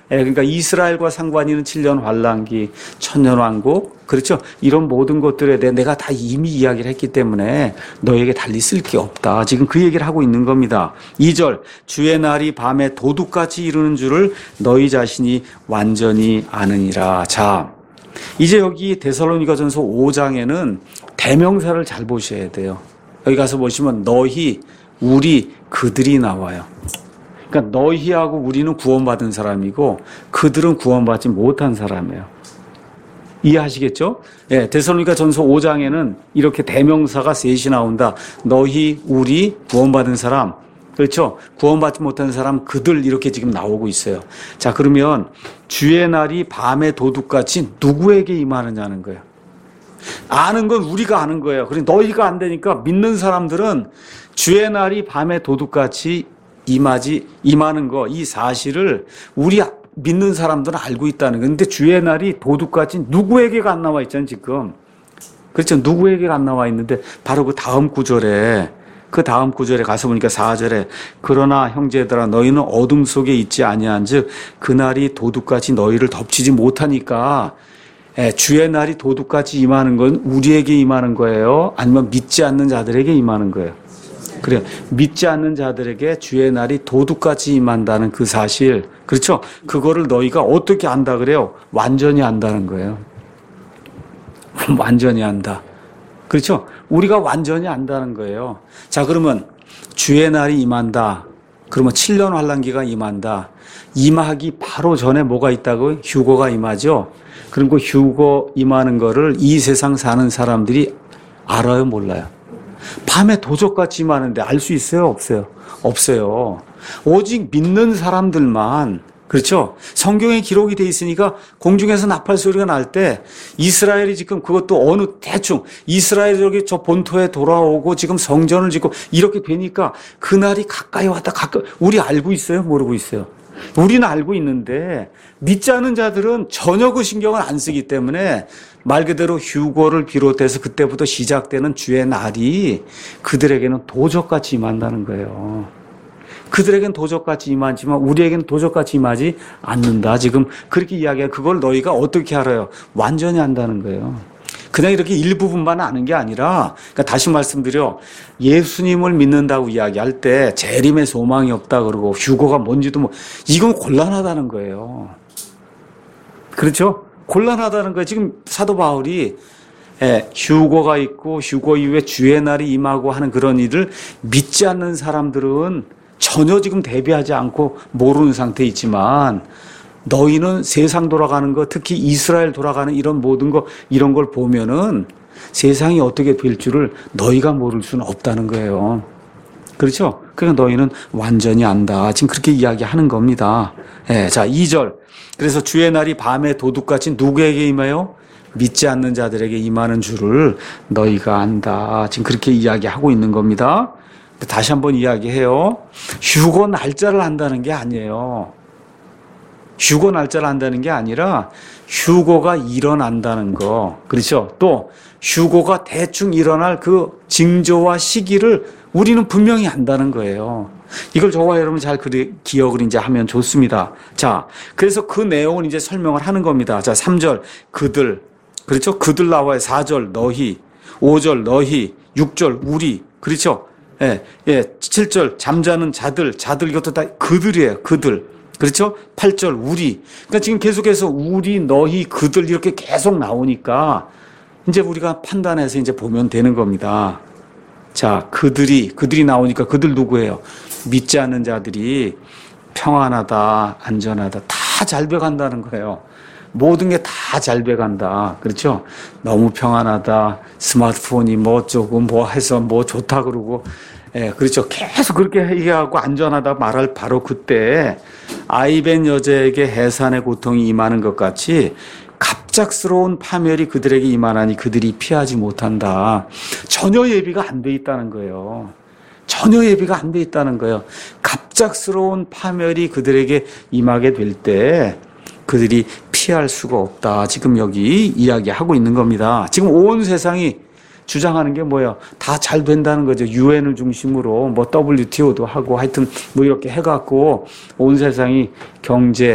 그러니까 이스라엘과 상관이 있는 7년 환란기, 천년왕국, 그렇죠? 이런 모든 것들에 대해 내가 다 이미 이야기를 했기 때문에 너에게 달리 쓸 게 없다. 지금 그 얘기를 하고 있는 겁니다. 2절, 주의 날이 밤에 도둑같이 이루는 줄을 너희 자신이 완전히 아느니라. 자, 이제 여기 데살로니가전서 5장에는 대명사를 잘 보셔야 돼요. 여기 가서 보시면 너희, 우리, 그들이 나와요. 그러니까 너희하고 우리는 구원받은 사람이고 그들은 구원받지 못한 사람이에요. 이해하시겠죠? 예, 데살로니가전서 5장에는 이렇게 대명사가 셋이 나온다. 너희, 우리, 구원받은 사람. 그렇죠? 구원받지 못한 사람, 그들 이렇게 지금 나오고 있어요. 자, 그러면 주의 날이 밤에 도둑같이 누구에게 임하느냐는 거예요. 아는 건 우리가 아는 거예요. 그러니 너희가 안 되니까 믿는 사람들은 주의 날이 밤에 도둑같이 임하는 거, 이 사실을 우리 믿는 사람들은 알고 있다는 거예요. 근데 주의 날이 도둑같이 누구에게가 안 나와 있잖아요, 지금. 그렇죠? 누구에게가 안 나와 있는데 바로 그 다음 구절에 가서 보니까 4절에 그러나 형제들아 너희는 어둠 속에 있지 아니한즉 그날이 도둑같이 너희를 덮치지 못하니까 주의 날이 도둑같이 임하는 건 우리에게 임하는 거예요? 아니면 믿지 않는 자들에게 임하는 거예요? 그래요. 믿지 않는 자들에게 주의 날이 도둑같이 임한다는 그 사실, 그렇죠? 그거를 너희가 어떻게 안다 그래요? 완전히 안다는 거예요. 완전히 안다. 그렇죠? 우리가 완전히 안다는 거예요. 자, 그러면 주의 날이 임한다. 그러면 7년 환란기가 임한다. 임하기 바로 전에 뭐가 있다고요? 휴거가 임하죠. 그리고 휴거 임하는 거를 이 세상 사는 사람들이 알아요, 몰라요? 밤에 도적같이 임하는데 알 수 있어요, 없어요? 없어요. 오직 믿는 사람들만, 그렇죠? 성경에 기록이 돼 있으니까 공중에서 나팔 소리가 날 때 이스라엘이 지금 그것도 어느 대충 이스라엘이 여기 저 본토에 돌아오고 지금 성전을 짓고 이렇게 되니까 그날이 가까이 왔다 우리 알고 있어요? 모르고 있어요? 우리는 알고 있는데 믿지 않은 자들은 전혀 그 신경을 안 쓰기 때문에 말 그대로 휴거를 비롯해서 그때부터 시작되는 주의 날이 그들에게는 도적같이 임한다는 거예요. 그들에겐 도적같이 임하지만 우리에겐 도적같이 임하지 않는다. 지금 그렇게 이야기해요. 그걸 너희가 어떻게 알아요? 완전히 안다는 거예요. 그냥 이렇게 일부분만 아는 게 아니라, 그러니까 다시 말씀드려, 예수님을 믿는다고 이야기할 때 재림의 소망이 없다 그러고 휴거가 뭔지도 이건 곤란하다는 거예요. 그렇죠? 곤란하다는 거예요. 지금 사도 바울이 휴거가 있고 휴거 이후에 주의 날이 임하고 하는 그런 일을 믿지 않는 사람들은 전혀 지금 대비하지 않고 모르는 상태에 있지만 너희는 세상 돌아가는 거, 특히 이스라엘 돌아가는 이런 모든 거, 이런 걸 보면은 세상이 어떻게 될 줄을 너희가 모를 수는 없다는 거예요. 그렇죠? 그러니까 너희는 완전히 안다. 지금 그렇게 이야기하는 겁니다. 자, 2절. 그래서 주의 날이 밤에 도둑같이 누구에게 임해요? 믿지 않는 자들에게 임하는 줄을 너희가 안다. 지금 그렇게 이야기하고 있는 겁니다. 다시 한번 이야기해요. 휴거 날짜를 안다는 게 아니에요. 휴거 날짜를 안다는 게 아니라 휴거가 일어난다는 거. 그렇죠? 또 휴거가 대충 일어날 그 징조와 시기를 우리는 분명히 안다는 거예요. 이걸 저와 여러분 잘 기억을 이제 하면 좋습니다. 자, 그래서 그 내용을 이제 설명을 하는 겁니다. 자, 3절 그들. 그렇죠? 그들 나와요. 4절 너희. 5절 너희. 6절 우리. 그렇죠? 7절 잠자는 자들 이것도 다 그들이에요. 그들. 그렇죠? 8절 우리. 그러니까 지금 계속해서 우리, 너희, 그들 이렇게 계속 나오니까 이제 우리가 판단해서 이제 보면 되는 겁니다. 자, 그들이 나오니까 그들 누구예요? 믿지 않는 자들이 평안하다, 안전하다, 다 잘 돼간다는 거예요. 모든 게 다 잘 돼간다. 그렇죠? 너무 평안하다. 스마트폰이 뭐 어쩌고 뭐 해서 뭐 좋다 그러고. 그렇죠. 계속 그렇게 얘기하고 안전하다 말할 바로 그때 아이벤 여자에게 해산의 고통이 임하는 것 같이 갑작스러운 파멸이 그들에게 임하나니 그들이 피하지 못한다. 전혀 예비가 안 돼 있다는 거예요. 전혀 예비가 안 돼 있다는 거예요. 갑작스러운 파멸이 그들에게 임하게 될 때 그들이 피할 수가 없다. 지금 여기 이야기하고 있는 겁니다. 지금 온 세상이 주장하는 게 뭐예요? 다 잘 된다는 거죠. 유엔을 중심으로 뭐 WTO도 하고 하여튼 뭐 이렇게 해갖고 온 세상이 경제,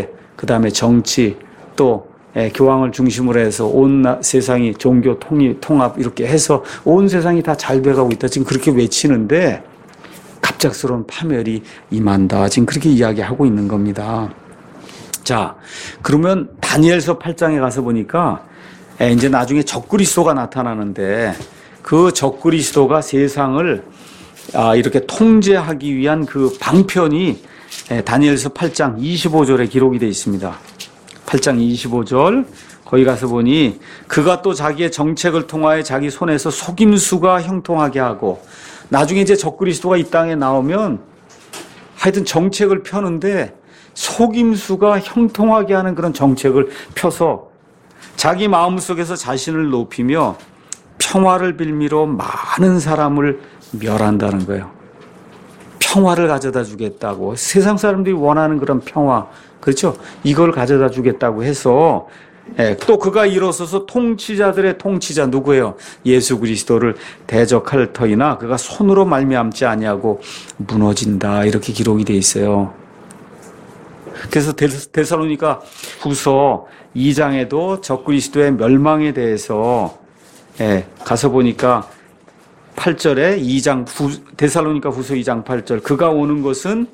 그 다음에 정치, 또 교황을 중심으로 해서 온 세상이 종교 통합 이렇게 해서 온 세상이 다 잘 돼가고 있다. 지금 그렇게 외치는데 갑작스러운 파멸이 임한다. 지금 그렇게 이야기하고 있는 겁니다. 자, 그러면 다니엘서 8장에 가서 보니까 이제 나중에 적그리스도가 나타나는데 그 적그리스도가 세상을 이렇게 통제하기 위한 그 방편이 다니엘서 8장 25절에 기록이 되어 있습니다. 8장 25절 거기 가서 보니 그가 또 자기의 정책을 통하여 자기 손에서 속임수가 형통하게 하고 나중에 이제 적그리스도가 이 땅에 나오면 하여튼 정책을 펴는데 속임수가 형통하게 하는 그런 정책을 펴서 자기 마음속에서 자신을 높이며 평화를 빌미로 많은 사람을 멸한다는 거예요. 평화를 가져다 주겠다고 세상 사람들이 원하는 그런 평화 그렇죠? 이걸 가져다 주겠다고 해서 또 그가 일어서서 통치자들의 통치자 누구예요? 예수 그리스도를 대적할 터이나 그가 손으로 말미암지 아니하고 무너진다 이렇게 기록이 돼 있어요. 그래서 데살로니가 후서 2장에도 적그리스도의 멸망에 대해서 가서 보니까 8절에 데살로니가 후서 2장 8절 그가 오는 것은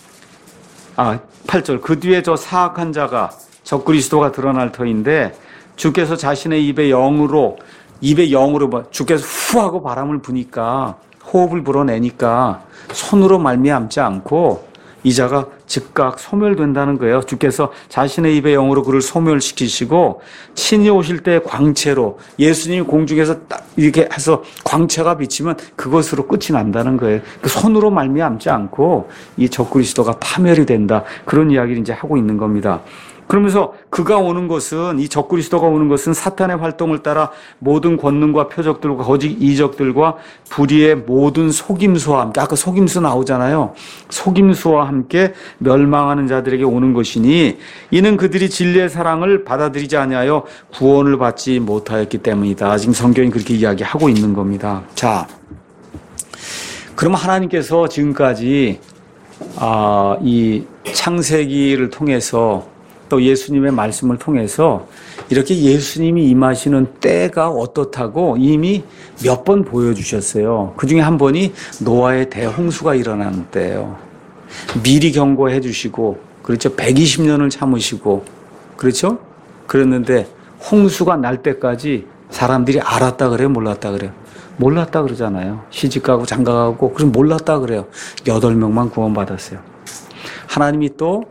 8절 그 뒤에 저 사악한 자가 적그리스도가 드러날 터인데 주께서 자신의 입의 영으로 주께서 후하고 바람을 부니까 호흡을 불어내니까 손으로 말미암지 않고 이 자가 즉각 소멸된다는 거예요. 주께서 자신의 입의 영으로 그를 소멸시키시고 친히 오실 때 광채로 예수님이 공중에서 딱 이렇게 해서 광채가 비치면 그것으로 끝이 난다는 거예요. 그 손으로 말미암지 않고 이 적그리스도가 파멸이 된다. 그런 이야기를 이제 하고 있는 겁니다. 그러면서 그가 오는 것은 이 적그리스도가 오는 것은 사탄의 활동을 따라 모든 권능과 표적들과 거짓 이적들과 불의의 모든 속임수와 함께 아까 속임수 나오잖아요. 속임수와 함께 멸망하는 자들에게 오는 것이니 이는 그들이 진리의 사랑을 받아들이지 아니하여 구원을 받지 못하였기 때문이다. 지금 성경이 그렇게 이야기하고 있는 겁니다. 자, 그럼 하나님께서 지금까지 이 창세기를 통해서 또 예수님의 말씀을 통해서 이렇게 예수님이 임하시는 때가 어떻다고 이미 몇 번 보여주셨어요. 그 중에 한 번이 노아의 대홍수가 일어나는 때예요. 미리 경고해 주시고 그렇죠. 120년을 참으시고 그렇죠. 그랬는데 홍수가 날 때까지 사람들이 알았다 그래요? 몰랐다 그래요? 몰랐다 그러잖아요. 시집가고 장가가고 그럼 몰랐다 그래요. 8명만 구원받았어요. 하나님이 또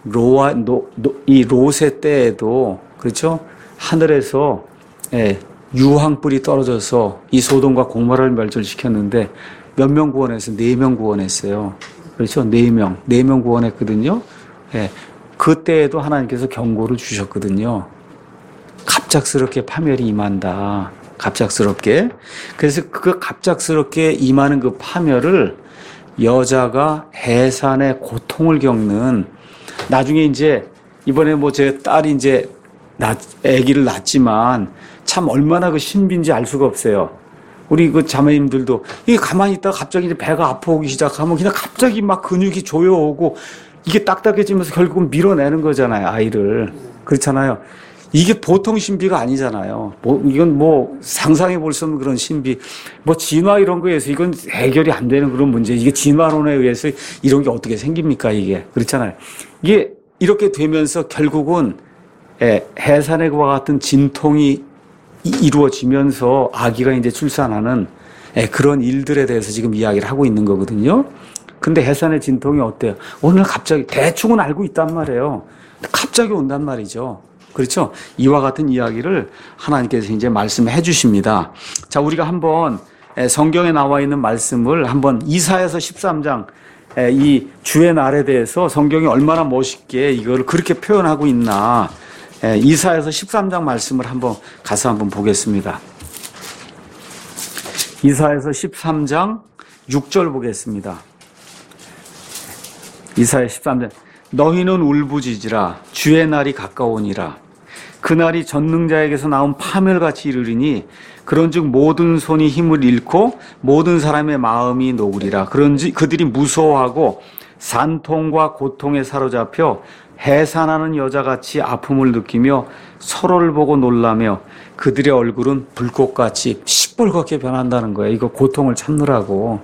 이 롯의 때에도 그렇죠? 하늘에서 유황불이 떨어져서 이 소돔과 고모라를 멸절시켰는데 몇 명 구원했어요? 4명 구원했어요. 그렇죠? 4명 구원했거든요. 그때에도 하나님께서 경고를 주셨거든요. 갑작스럽게 파멸이 임한다. 갑작스럽게. 그래서 그 갑작스럽게 임하는 그 파멸을 여자가 해산의 고통을 겪는 나중에 이제 이번에 제 딸이 이제 아기를 낳았지만 참 얼마나 그 신비인지 알 수가 없어요. 우리 그 자매님들도 이게 가만히 있다가 갑자기 이제 배가 아파오기 시작하면 그냥 갑자기 막 근육이 조여오고 이게 딱딱해지면서 결국은 밀어내는 거잖아요, 아이를. 그렇잖아요. 이게 보통 신비가 아니잖아요. 이건 상상해 볼 수 없는 그런 신비. 진화 이런 거에 의해서 이건 해결이 안 되는 그런 문제. 이게 진화론에 의해서 이런 게 어떻게 생깁니까, 이게. 그렇잖아요. 이게 이렇게 되면서 결국은 해산의 것과 같은 진통이 이루어지면서 아기가 이제 출산하는 그런 일들에 대해서 지금 이야기를 하고 있는 거거든요. 근데 해산의 진통이 어때요? 오늘 갑자기 대충은 알고 있단 말이에요. 갑자기 온단 말이죠. 그렇죠? 이와 같은 이야기를 하나님께서 이제 말씀해 주십니다. 자, 우리가 한번 성경에 나와 있는 말씀을 한번 이사야서 13장 이 주의 날에 대해서 성경이 얼마나 멋있게 이거를 그렇게 표현하고 있나 이사야서 13장 말씀을 가서 한번 보겠습니다. 이사야서 13장 6절 보겠습니다. 이사야 13장 너희는 울부짖으라 주의 날이 가까우니라 그날이 전능자에게서 나온 파멸같이 이르리니 그런즉 모든 손이 힘을 잃고 모든 사람의 마음이 녹으리라 그런지 그들이 무서워하고 산통과 고통에 사로잡혀 해산하는 여자같이 아픔을 느끼며 서로를 보고 놀라며 그들의 얼굴은 불꽃같이 시뻘겋게 변한다는 거예요. 이거 고통을 참느라고.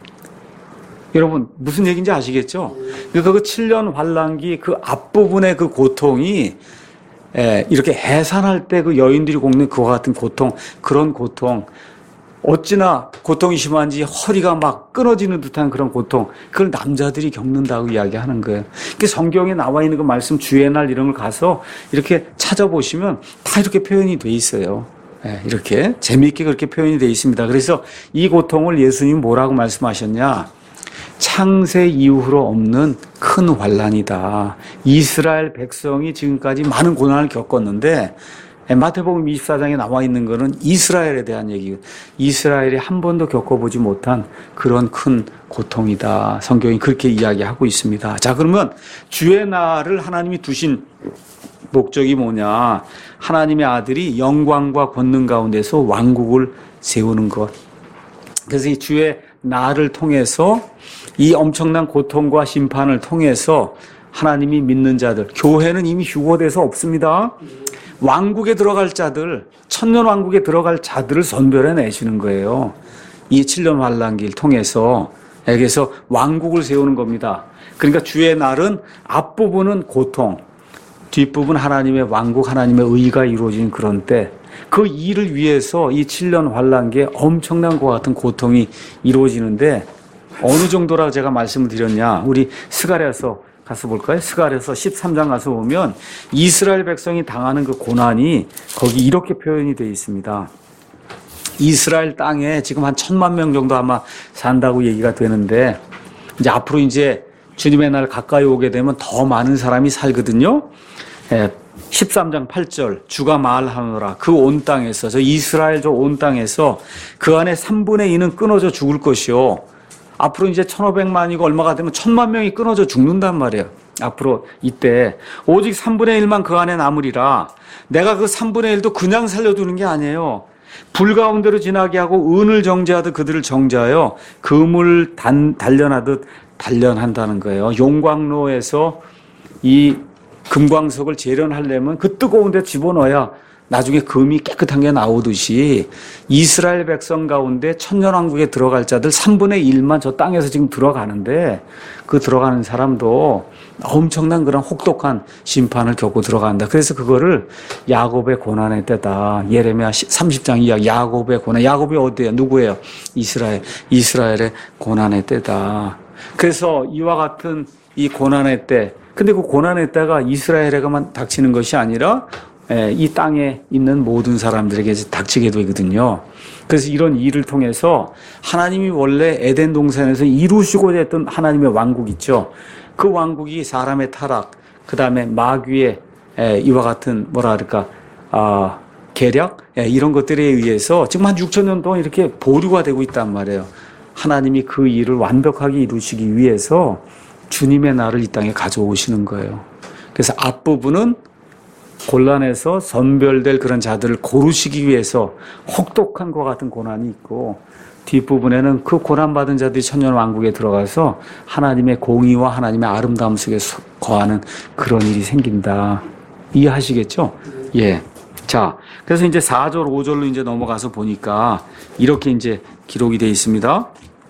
여러분 무슨 얘기인지 아시겠죠? 그러니까 그 7년 환란기 그 앞부분의 그 고통이 이렇게 해산할 때 그 여인들이 겪는 그와 같은 고통, 그런 고통, 어찌나 고통이 심한지 허리가 막 끊어지는 듯한 그런 고통, 그걸 남자들이 겪는다고 이야기하는 거예요. 그 성경에 나와 있는 그 말씀 주의 날 이런 걸 가서 이렇게 찾아보시면 다 이렇게 표현이 돼 있어요. 이렇게 재미있게 그렇게 표현이 돼 있습니다. 그래서 이 고통을 예수님이 뭐라고 말씀하셨냐? 창세 이후로 없는 큰 환란이다. 이스라엘 백성이 지금까지 많은 고난을 겪었는데 마태복음 24장에 나와 있는 것은 이스라엘에 대한 얘기예요. 이스라엘이 한 번도 겪어보지 못한 그런 큰 고통이다. 성경이 그렇게 이야기하고 있습니다. 자, 그러면 주의 날을 하나님이 두신 목적이 뭐냐? 하나님의 아들이 영광과 권능 가운데서 왕국을 세우는 것. 그래서 이 주의 날을 통해서 이 엄청난 고통과 심판을 통해서 하나님이 믿는 자들, 교회는 이미 휴거돼서 없습니다. 왕국에 들어갈 자들, 천년 왕국에 들어갈 자들을 선별해 내시는 거예요. 이 7년 환란기를 통해서. 그래서 왕국을 세우는 겁니다. 그러니까 주의 날은 앞부분은 고통, 뒷부분 하나님의 왕국, 하나님의 의가 이루어지는 그런 때, 그 일을 위해서 이 7년 환란기에 엄청난 것 같은 고통이 이루어지는데 어느 정도라고 제가 말씀을 드렸냐? 우리 스가랴서 가서 볼까요? 스가랴서 13장 가서 보면 이스라엘 백성이 당하는 그 고난이 거기 이렇게 표현이 되어 있습니다. 이스라엘 땅에 지금 한 1,000만 명 정도 아마 산다고 얘기가 되는데 이제 앞으로 이제 주님의 날 가까이 오게 되면 더 많은 사람이 살거든요. 13장 8절 주가 말하노라 그 온 땅에서 저 이스라엘 저 온 땅에서 그 안에 3분의 2는 끊어져 죽을 것이요. 앞으로 이제 1,500만이고 얼마가 되면 1,000만 명이 끊어져 죽는단 말이에요. 앞으로 이때 오직 3분의 1만 그 안에 남으리라. 내가 그 3분의 1도 그냥 살려두는 게 아니에요. 불 가운데로 지나게 하고 은을 정죄하듯 그들을 정죄하여 금을 단련하듯 단련한다는 거예요. 용광로에서 이 금광석을 재련하려면 그 뜨거운 데 집어넣어야 나중에 금이 깨끗한 게 나오듯이 이스라엘 백성 가운데 천년왕국에 들어갈 자들 3분의 1만 저 땅에서 지금 들어가는데 그 들어가는 사람도 엄청난 그런 혹독한 심판을 겪고 들어간다. 그래서 그거를 야곱의 고난의 때다. 예레미야 30장 이야기 야곱의 고난. 야곱이 어디예요? 누구예요? 이스라엘의 고난의 때다. 그래서 이와 같은 이 고난의 때, 근데 그 고난의 때가 이스라엘에게만 닥치는 것이 아니라 이 땅에 있는 모든 사람들에게 닥치게 되거든요. 그래서 이런 일을 통해서 하나님이 원래 에덴 동산에서 이루시고자 했던 하나님의 왕국 있죠. 그 왕국이 사람의 타락, 그 다음에 마귀의 이와 같은 계략 이런 것들에 의해서 지금 한 6,000년 동안 이렇게 보류가 되고 있단 말이에요. 하나님이 그 일을 완벽하게 이루시기 위해서 주님의 날을 이 땅에 가져오시는 거예요. 그래서 앞부분은 곤란해서 선별될 그런 자들을 고르시기 위해서 혹독한 것 같은 고난이 있고 뒷부분에는 그 고난받은 자들이 천년왕국에 들어가서 하나님의 공의와 하나님의 아름다움 속에 거하는 그런 일이 생긴다. 이해하시겠죠? 예. 자, 그래서 이제 4절, 5절로 이제 넘어가서 보니까 이렇게 이제 기록이 되어 있습니다.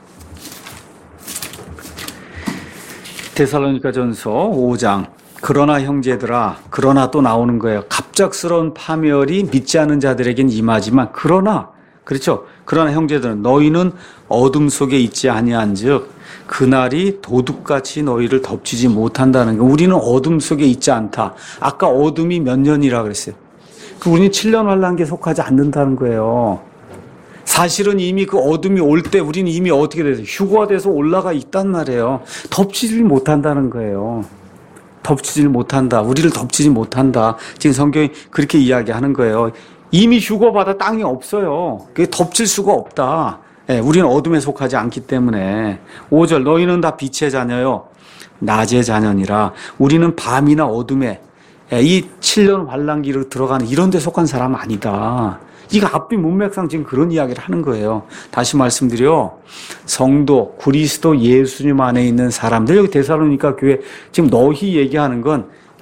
데살로니가전서 5장. 그러나 형제들아, 그러나 또 나오는 거예요. 갑작스러운 파멸이 믿지 않는 자들에겐 임하지만 그러나, 그렇죠? 그러나 형제들은 너희는 어둠 속에 있지 아니한즉 그날이 도둑같이 너희를 덮치지 못한다는 거. 우리는 어둠 속에 있지 않다. 아까 어둠이 몇 년이라 그랬어요. 우리는 7년 환란기에 속하지 않는다는 거예요. 사실은 이미 그 어둠이 올 때 우리는 이미 어떻게 돼서 휴거돼서 올라가 있단 말이에요. 덮치지 못한다는 거예요. 덮치지 못한다. 우리를 덮치지 못한다. 지금 성경이 그렇게 이야기하는 거예요. 이미 휴거받아 땅이 없어요. 그게 덮칠 수가 없다. 우리는 어둠에 속하지 않기 때문에. 5절 너희는 다 빛의 자녀요 낮의 자녀니라. 우리는 밤이나 어둠에 이 7년 환란기로 들어가는 이런 데 속한 사람 아니다. 이거 앞뒤 문맥상 지금 그런 이야기를 하는 거예요. 다시 말씀드려 성도 그리스도 예수님 안에 있는 사람들, 여기 데살로니가 교회 지금 너희 얘기하는 건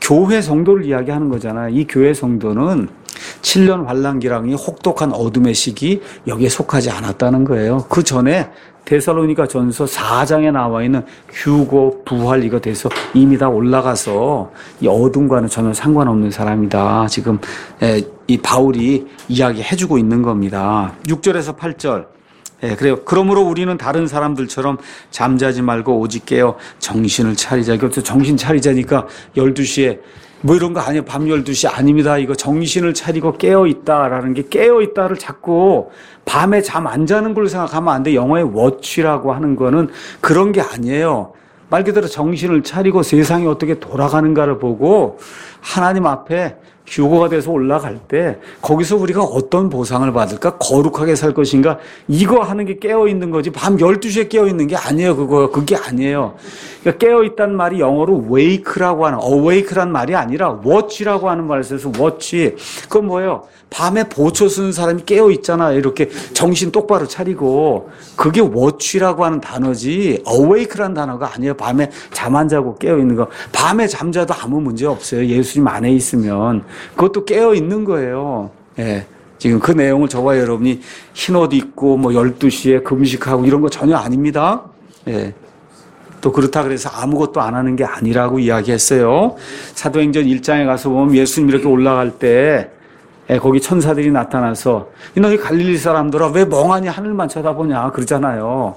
교회 성도를 이야기하는 거잖아요. 이 교회 성도는 7년 환란기랑이 혹독한 어둠의 시기 여기에 속하지 않았다는 거예요. 그 전에 데살로니가 전서 4장에 나와 있는 휴고, 부활 이거 돼서 이미 다 올라가서 이 어둠과는 전혀 상관없는 사람이다. 지금 이 바울이 이야기해주고 있는 겁니다. 6절에서 8절. 그래요. 그러므로 우리는 다른 사람들처럼 잠자지 말고 오직 깨어 정신을 차리자. 이것도 정신 차리자니까 12시에 뭐 이런 거 아니에요. 밤 12시 아닙니다. 이거 정신을 차리고 깨어있다라는 게 깨어있다를 자꾸 밤에 잠 안 자는 걸로 생각하면 안 돼. 영어의 watch라고 하는 거는 그런 게 아니에요. 말 그대로 정신을 차리고 세상이 어떻게 돌아가는가를 보고 하나님 앞에 휴거가 돼서 올라갈 때 거기서 우리가 어떤 보상을 받을까? 거룩하게 살 것인가? 이거 하는 게 깨어있는 거지. 밤 12시에 깨어있는 게 아니에요. 그게 아니에요. 그러니까 깨어있다는 말이 영어로 wake라고 하는, awake란 말이 아니라 watch라고 하는 말을 써서 watch. 그건 뭐예요? 밤에 보초 쓰는 사람이 깨어있잖아요. 이렇게 정신 똑바로 차리고. 그게 watch라고 하는 단어지 awake란 단어가 아니에요. 밤에 잠 안 자고 깨어있는 거. 밤에 잠자도 아무 문제 없어요. 예수님 안에 있으면. 그것도 깨어있는 거예요. 예. 지금 그 내용을 저와 여러분이 흰옷 입고 뭐 12시에 금식하고 이런 거 전혀 아닙니다. 예. 또 그렇다 그래서 아무것도 안 하는 게 아니라고 이야기했어요. 사도행전 1장에 가서 보면 예수님 이렇게 올라갈 때 거기 천사들이 나타나서 너희 갈릴리 사람들아 왜 멍하니 하늘만 쳐다보냐 그러잖아요.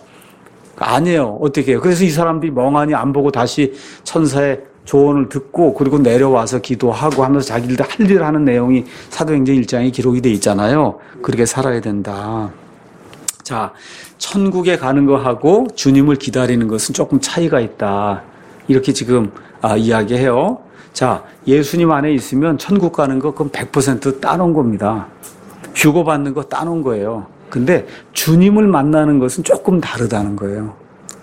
아니에요. 어떻게 해요? 그래서 이 사람들이 멍하니 안 보고 다시 천사의 조언을 듣고 그리고 내려와서 기도하고 하면서 자기들 할 일을 하는 내용이 사도행전 1장에 기록이 돼 있잖아요. 그렇게 살아야 된다. 자, 천국에 가는 거하고 주님을 기다리는 것은 조금 차이가 있다. 이렇게 지금 이야기해요. 자, 예수님 안에 있으면 천국 가는 거 그럼 100% 따놓은 겁니다. 휴거 받는 거 따놓은 거예요. 근데 주님을 만나는 것은 조금 다르다는 거예요.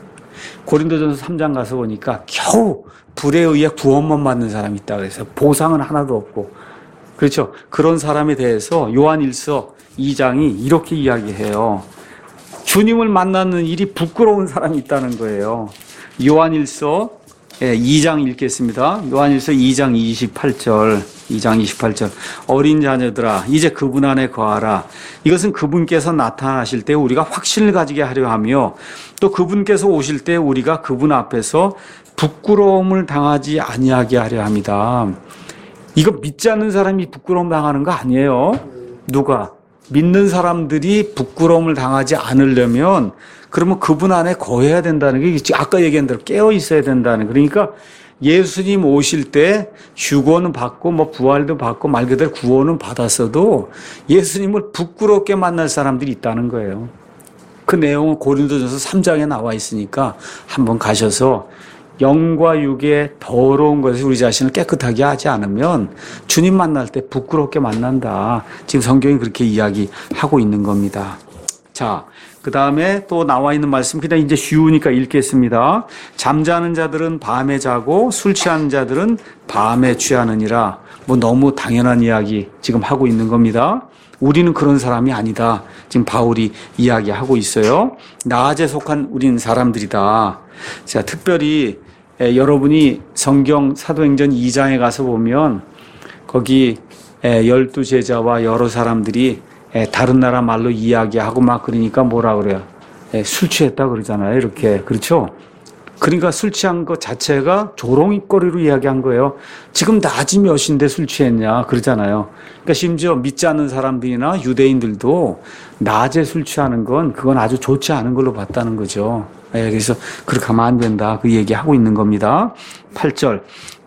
고린도전서 3장 가서 보니까 겨우 불에 의해 구원만 받는 사람이 있다 그래서 보상은 하나도 없고 그렇죠. 그런 사람에 대해서 요한일서 2장이 이렇게 이야기해요. 주님을 만나는 일이 부끄러운 사람이 있다는 거예요. 요한일서 2장 읽겠습니다. 요한일서 2장 28절. 2장 28절. 어린 자녀들아 이제 그분 안에 거하라. 이것은 그분께서 나타나실 때 우리가 확신을 가지게 하려 하며 또 그분께서 오실 때 우리가 그분 앞에서 부끄러움을 당하지 아니하게 하려 합니다. 이거 믿지 않는 사람이 부끄러움 당하는 거 아니에요. 누가? 믿는 사람들이 부끄러움을 당하지 않으려면 그러면 그분 안에 거해야 된다는 게 아까 얘기한 대로 깨어 있어야 된다는 그러니까 예수님 오실 때 휴거는 받고 뭐 부활도 받고 말 그대로 구원은 받았어도 예수님을 부끄럽게 만날 사람들이 있다는 거예요. 그 내용은 고린도전서 3장에 나와 있으니까 한번 가셔서 영과 육의 더러운 것에서 우리 자신을 깨끗하게 하지 않으면 주님 만날 때 부끄럽게 만난다. 지금 성경이 그렇게 이야기하고 있는 겁니다. 자, 그 다음에 또 나와 있는 말씀 그냥 이제 쉬우니까 읽겠습니다. 잠자는 자들은 밤에 자고 술 취하는 자들은 밤에 취하느니라. 뭐 너무 당연한 이야기 지금 하고 있는 겁니다. 우리는 그런 사람이 아니다. 지금 바울이 이야기하고 있어요. 낮에 속한 우리는 사람들이다. 자, 특별히 여러분이 성경 사도행전 2장에 가서 보면 거기 12제자와 여러 사람들이 다른 나라 말로 이야기하고 막 그러니까 뭐라 그래요? 술 취했다 그러잖아요. 이렇게. 그렇죠? 그러니까 술 취한 것 자체가 조롱거리로 이야기한 거예요. 지금 낮이 몇인데 술 취했냐 그러잖아요. 그러니까 심지어 믿지 않는 사람들이나 유대인들도 낮에 술 취하는 건 그건 아주 좋지 않은 걸로 봤다는 거죠. 그래서 그렇게 하면 안 된다. 그 얘기하고 있는 겁니다. 8절.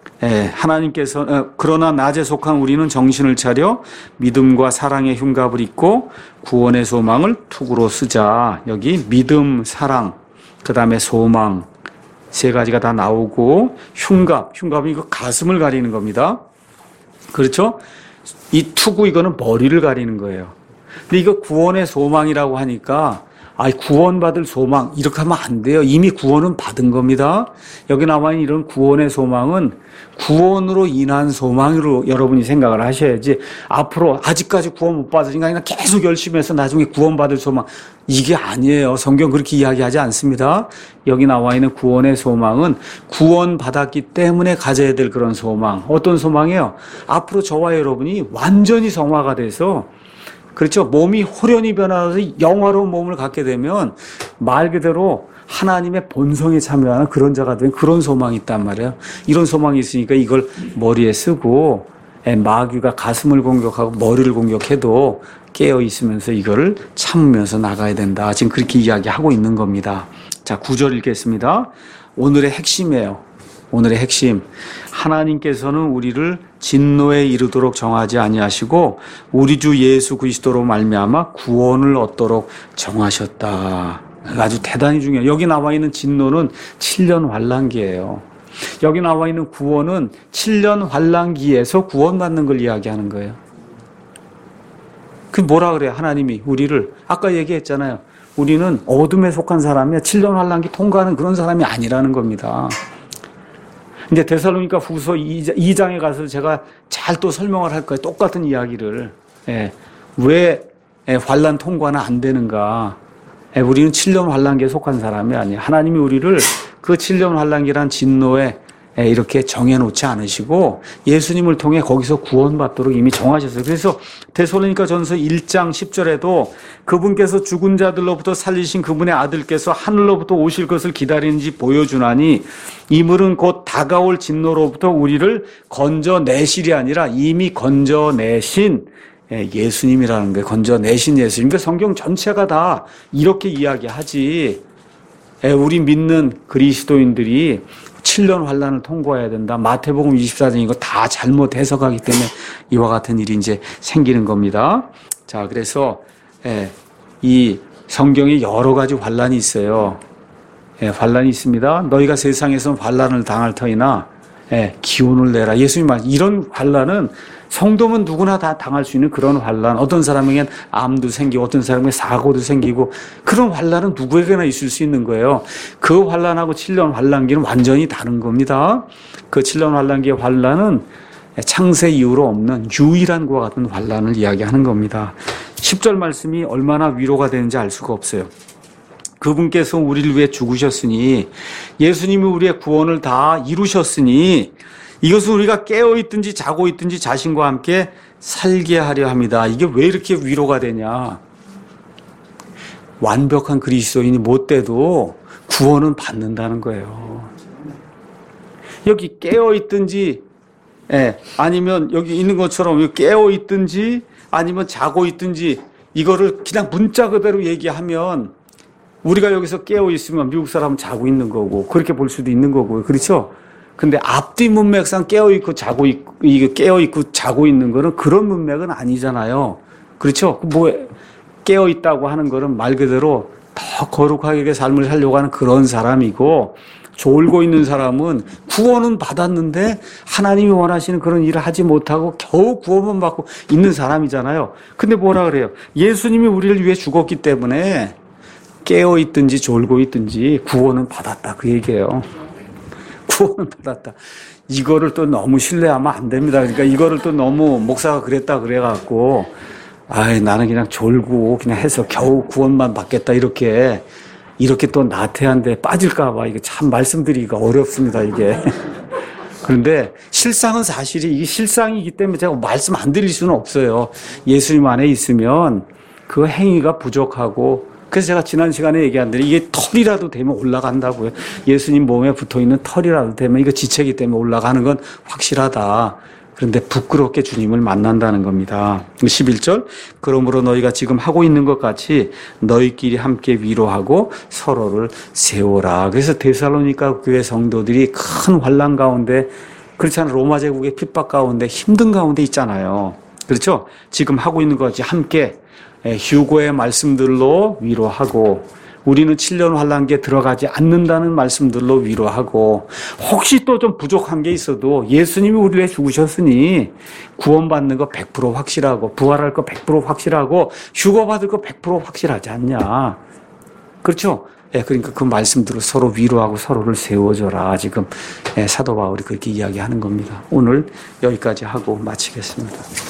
하나님께서 그러나 낮에 속한 우리는 정신을 차려 믿음과 사랑의 흉갑을 입고 구원의 소망을 투구로 쓰자. 여기 믿음, 사랑, 그 다음에 소망 세 가지가 다 나오고 흉갑이 이거 가슴을 가리는 겁니다. 그렇죠? 이 투구 이거는 머리를 가리는 거예요. 근데 이거 구원의 소망이라고 하니까 구원받을 소망, 이렇게 하면 안 돼요. 이미 구원은 받은 겁니다. 여기 나와 있는 이런 구원의 소망은 구원으로 인한 소망으로 여러분이 생각을 하셔야지, 앞으로 아직까지 구원 못 받으니까 그냥 계속 열심히 해서 나중에 구원받을 소망, 이게 아니에요. 성경 그렇게 이야기하지 않습니다. 여기 나와 있는 구원의 소망은 구원받았기 때문에 가져야 될 그런 소망. 어떤 소망이에요? 앞으로 저와 여러분이 완전히 성화가 돼서, 그렇죠, 몸이 호련히 변화해서 영화로운 몸을 갖게 되면 말 그대로 하나님의 본성에 참여하는 그런 자가 되는 그런 소망이 있단 말이에요. 이런 소망이 있으니까 이걸 머리에 쓰고, 마귀가 가슴을 공격하고 머리를 공격해도 깨어 있으면서 이거를 참으면서 나가야 된다. 지금 그렇게 이야기하고 있는 겁니다. 자, 9절 읽겠습니다. 오늘의 핵심이에요. 오늘의 핵심. 하나님께서는 우리를 진노에 이르도록 정하지 아니하시고 우리 주 예수 그리스도로 말미암아 구원을 얻도록 정하셨다. 아주 대단히 중요해요. 여기 나와 있는 진노는 7년 환난기예요. 여기 나와 있는 구원은 7년 환난기에서 구원받는 걸 이야기하는 거예요. 그 뭐라 그래요? 하나님이 우리를, 아까 얘기했잖아요. 우리는 어둠에 속한 사람이야. 7년 환난기 통과하는 그런 사람이 아니라는 겁니다. 이제 데살로니가 후서 2장에 가서 제가 잘 또 설명을 할 거예요. 똑같은 이야기를. 왜 환난 통과는 안 되는가? 우리는 7년 환난기에 속한 사람이 아니에요. 하나님이 우리를 그 7년 환난기란 진노에 이렇게 정해놓지 않으시고 예수님을 통해 거기서 구원받도록 이미 정하셨어요. 그래서 데살로니가 전서 1장 10절에도 그분께서 죽은 자들로부터 살리신 그분의 아들께서 하늘로부터 오실 것을 기다리는지 보여주나니 이물은 곧 다가올 진노로부터 우리를 건져내실이 아니라 이미 건져내신 예수님이라는 거예요. 건져내신 예수님. 그러니까 성경 전체가 다 이렇게 이야기하지. 우리 믿는 그리스도인들이 7년 환난을 통과해야 된다. 마태복음 24장 이거 다 잘못 해석하기 때문에 이와 같은 일이 이제 생기는 겁니다. 자, 그래서 이 성경에 여러 가지 환난이 있어요. 환난이 있습니다. 너희가 세상에서 환난을 당할 터이나 기운을 내라. 예수님 말 이런 환난은 성도면 누구나 다 당할 수 있는 그런 환난. 어떤 사람에겐 암도 생기고 어떤 사람에겐 사고도 생기고 그런 환난은 누구에게나 있을 수 있는 거예요. 그 환난하고 7년 환난기는 완전히 다른 겁니다. 그 7년 환난기의 환난은 창세 이후로 없는 유일한 것과 같은 환난을 이야기하는 겁니다. 10절 말씀이 얼마나 위로가 되는지 알 수가 없어요. 그분께서 우리를 위해 죽으셨으니 예수님이 우리의 구원을 다 이루셨으니 이것은 우리가 깨어있든지 자고 있든지 자신과 함께 살게 하려 합니다. 이게 왜 이렇게 위로가 되냐? 완벽한 그리스도인이 못 돼도 구원은 받는다는 거예요. 여기 깨어있든지 아니면 여기 있는 것처럼 깨어있든지 아니면 자고 있든지 이거를 그냥 문자 그대로 얘기하면 우리가 여기서 깨어있으면 미국 사람은 자고 있는 거고 그렇게 볼 수도 있는 거고요. 그렇죠? 근데 앞뒤 문맥상 깨어있고 자고 있고, 이게 깨어있고 자고 있는 거는 그런 문맥은 아니잖아요. 그렇죠? 깨어있다고 하는 거는 말 그대로 더 거룩하게 삶을 살려고 하는 그런 사람이고, 졸고 있는 사람은 구원은 받았는데 하나님이 원하시는 그런 일을 하지 못하고 겨우 구원만 받고 있는 사람이잖아요. 근데 뭐라 그래요? 예수님이 우리를 위해 죽었기 때문에 깨어있든지 졸고 있든지 구원은 받았다. 그 얘기예요. 구원은 받았다. 이거를 또 너무 신뢰하면 안 됩니다. 그러니까 이거를 또 너무 목사가 그랬다 그래갖고 나는 그냥 졸고 그냥 해서 겨우 구원만 받겠다 이렇게 또 나태한데 빠질까봐 이게 참 말씀드리기가 어렵습니다. 이게. 그런데 실상은 사실이 이게 실상이기 때문에 제가 말씀 안 드릴 수는 없어요. 예수님 안에 있으면 그 행위가 부족하고, 그래서 제가 지난 시간에 얘기한 대로 이게 털이라도 되면 올라간다고요. 예수님 몸에 붙어있는 털이라도 되면 이거 지체기 때문에 올라가는 건 확실하다. 그런데 부끄럽게 주님을 만난다는 겁니다. 11절, 그러므로 너희가 지금 하고 있는 것 같이 너희끼리 함께 위로하고 서로를 세워라. 그래서 데살로니가 교회 성도들이 큰 환난 가운데, 그렇잖아요. 로마 제국의 핍박 가운데 힘든 가운데 있잖아요. 그렇죠? 지금 하고 있는 것 같이 함께 휴고의 말씀들로 위로하고, 우리는 7년 환난기에 들어가지 않는다는 말씀들로 위로하고, 혹시 또 좀 부족한 게 있어도 예수님이 우리를 위해 죽으셨으니 구원받는 거 100% 확실하고, 부활할 거 100% 확실하고, 휴거 받을 거 100% 확실하지 않냐. 그렇죠? 예, 그러니까 그 말씀대로 서로 위로하고 서로를 세워줘라. 지금 사도 바울이 그렇게 이야기하는 겁니다. 오늘 여기까지 하고 마치겠습니다.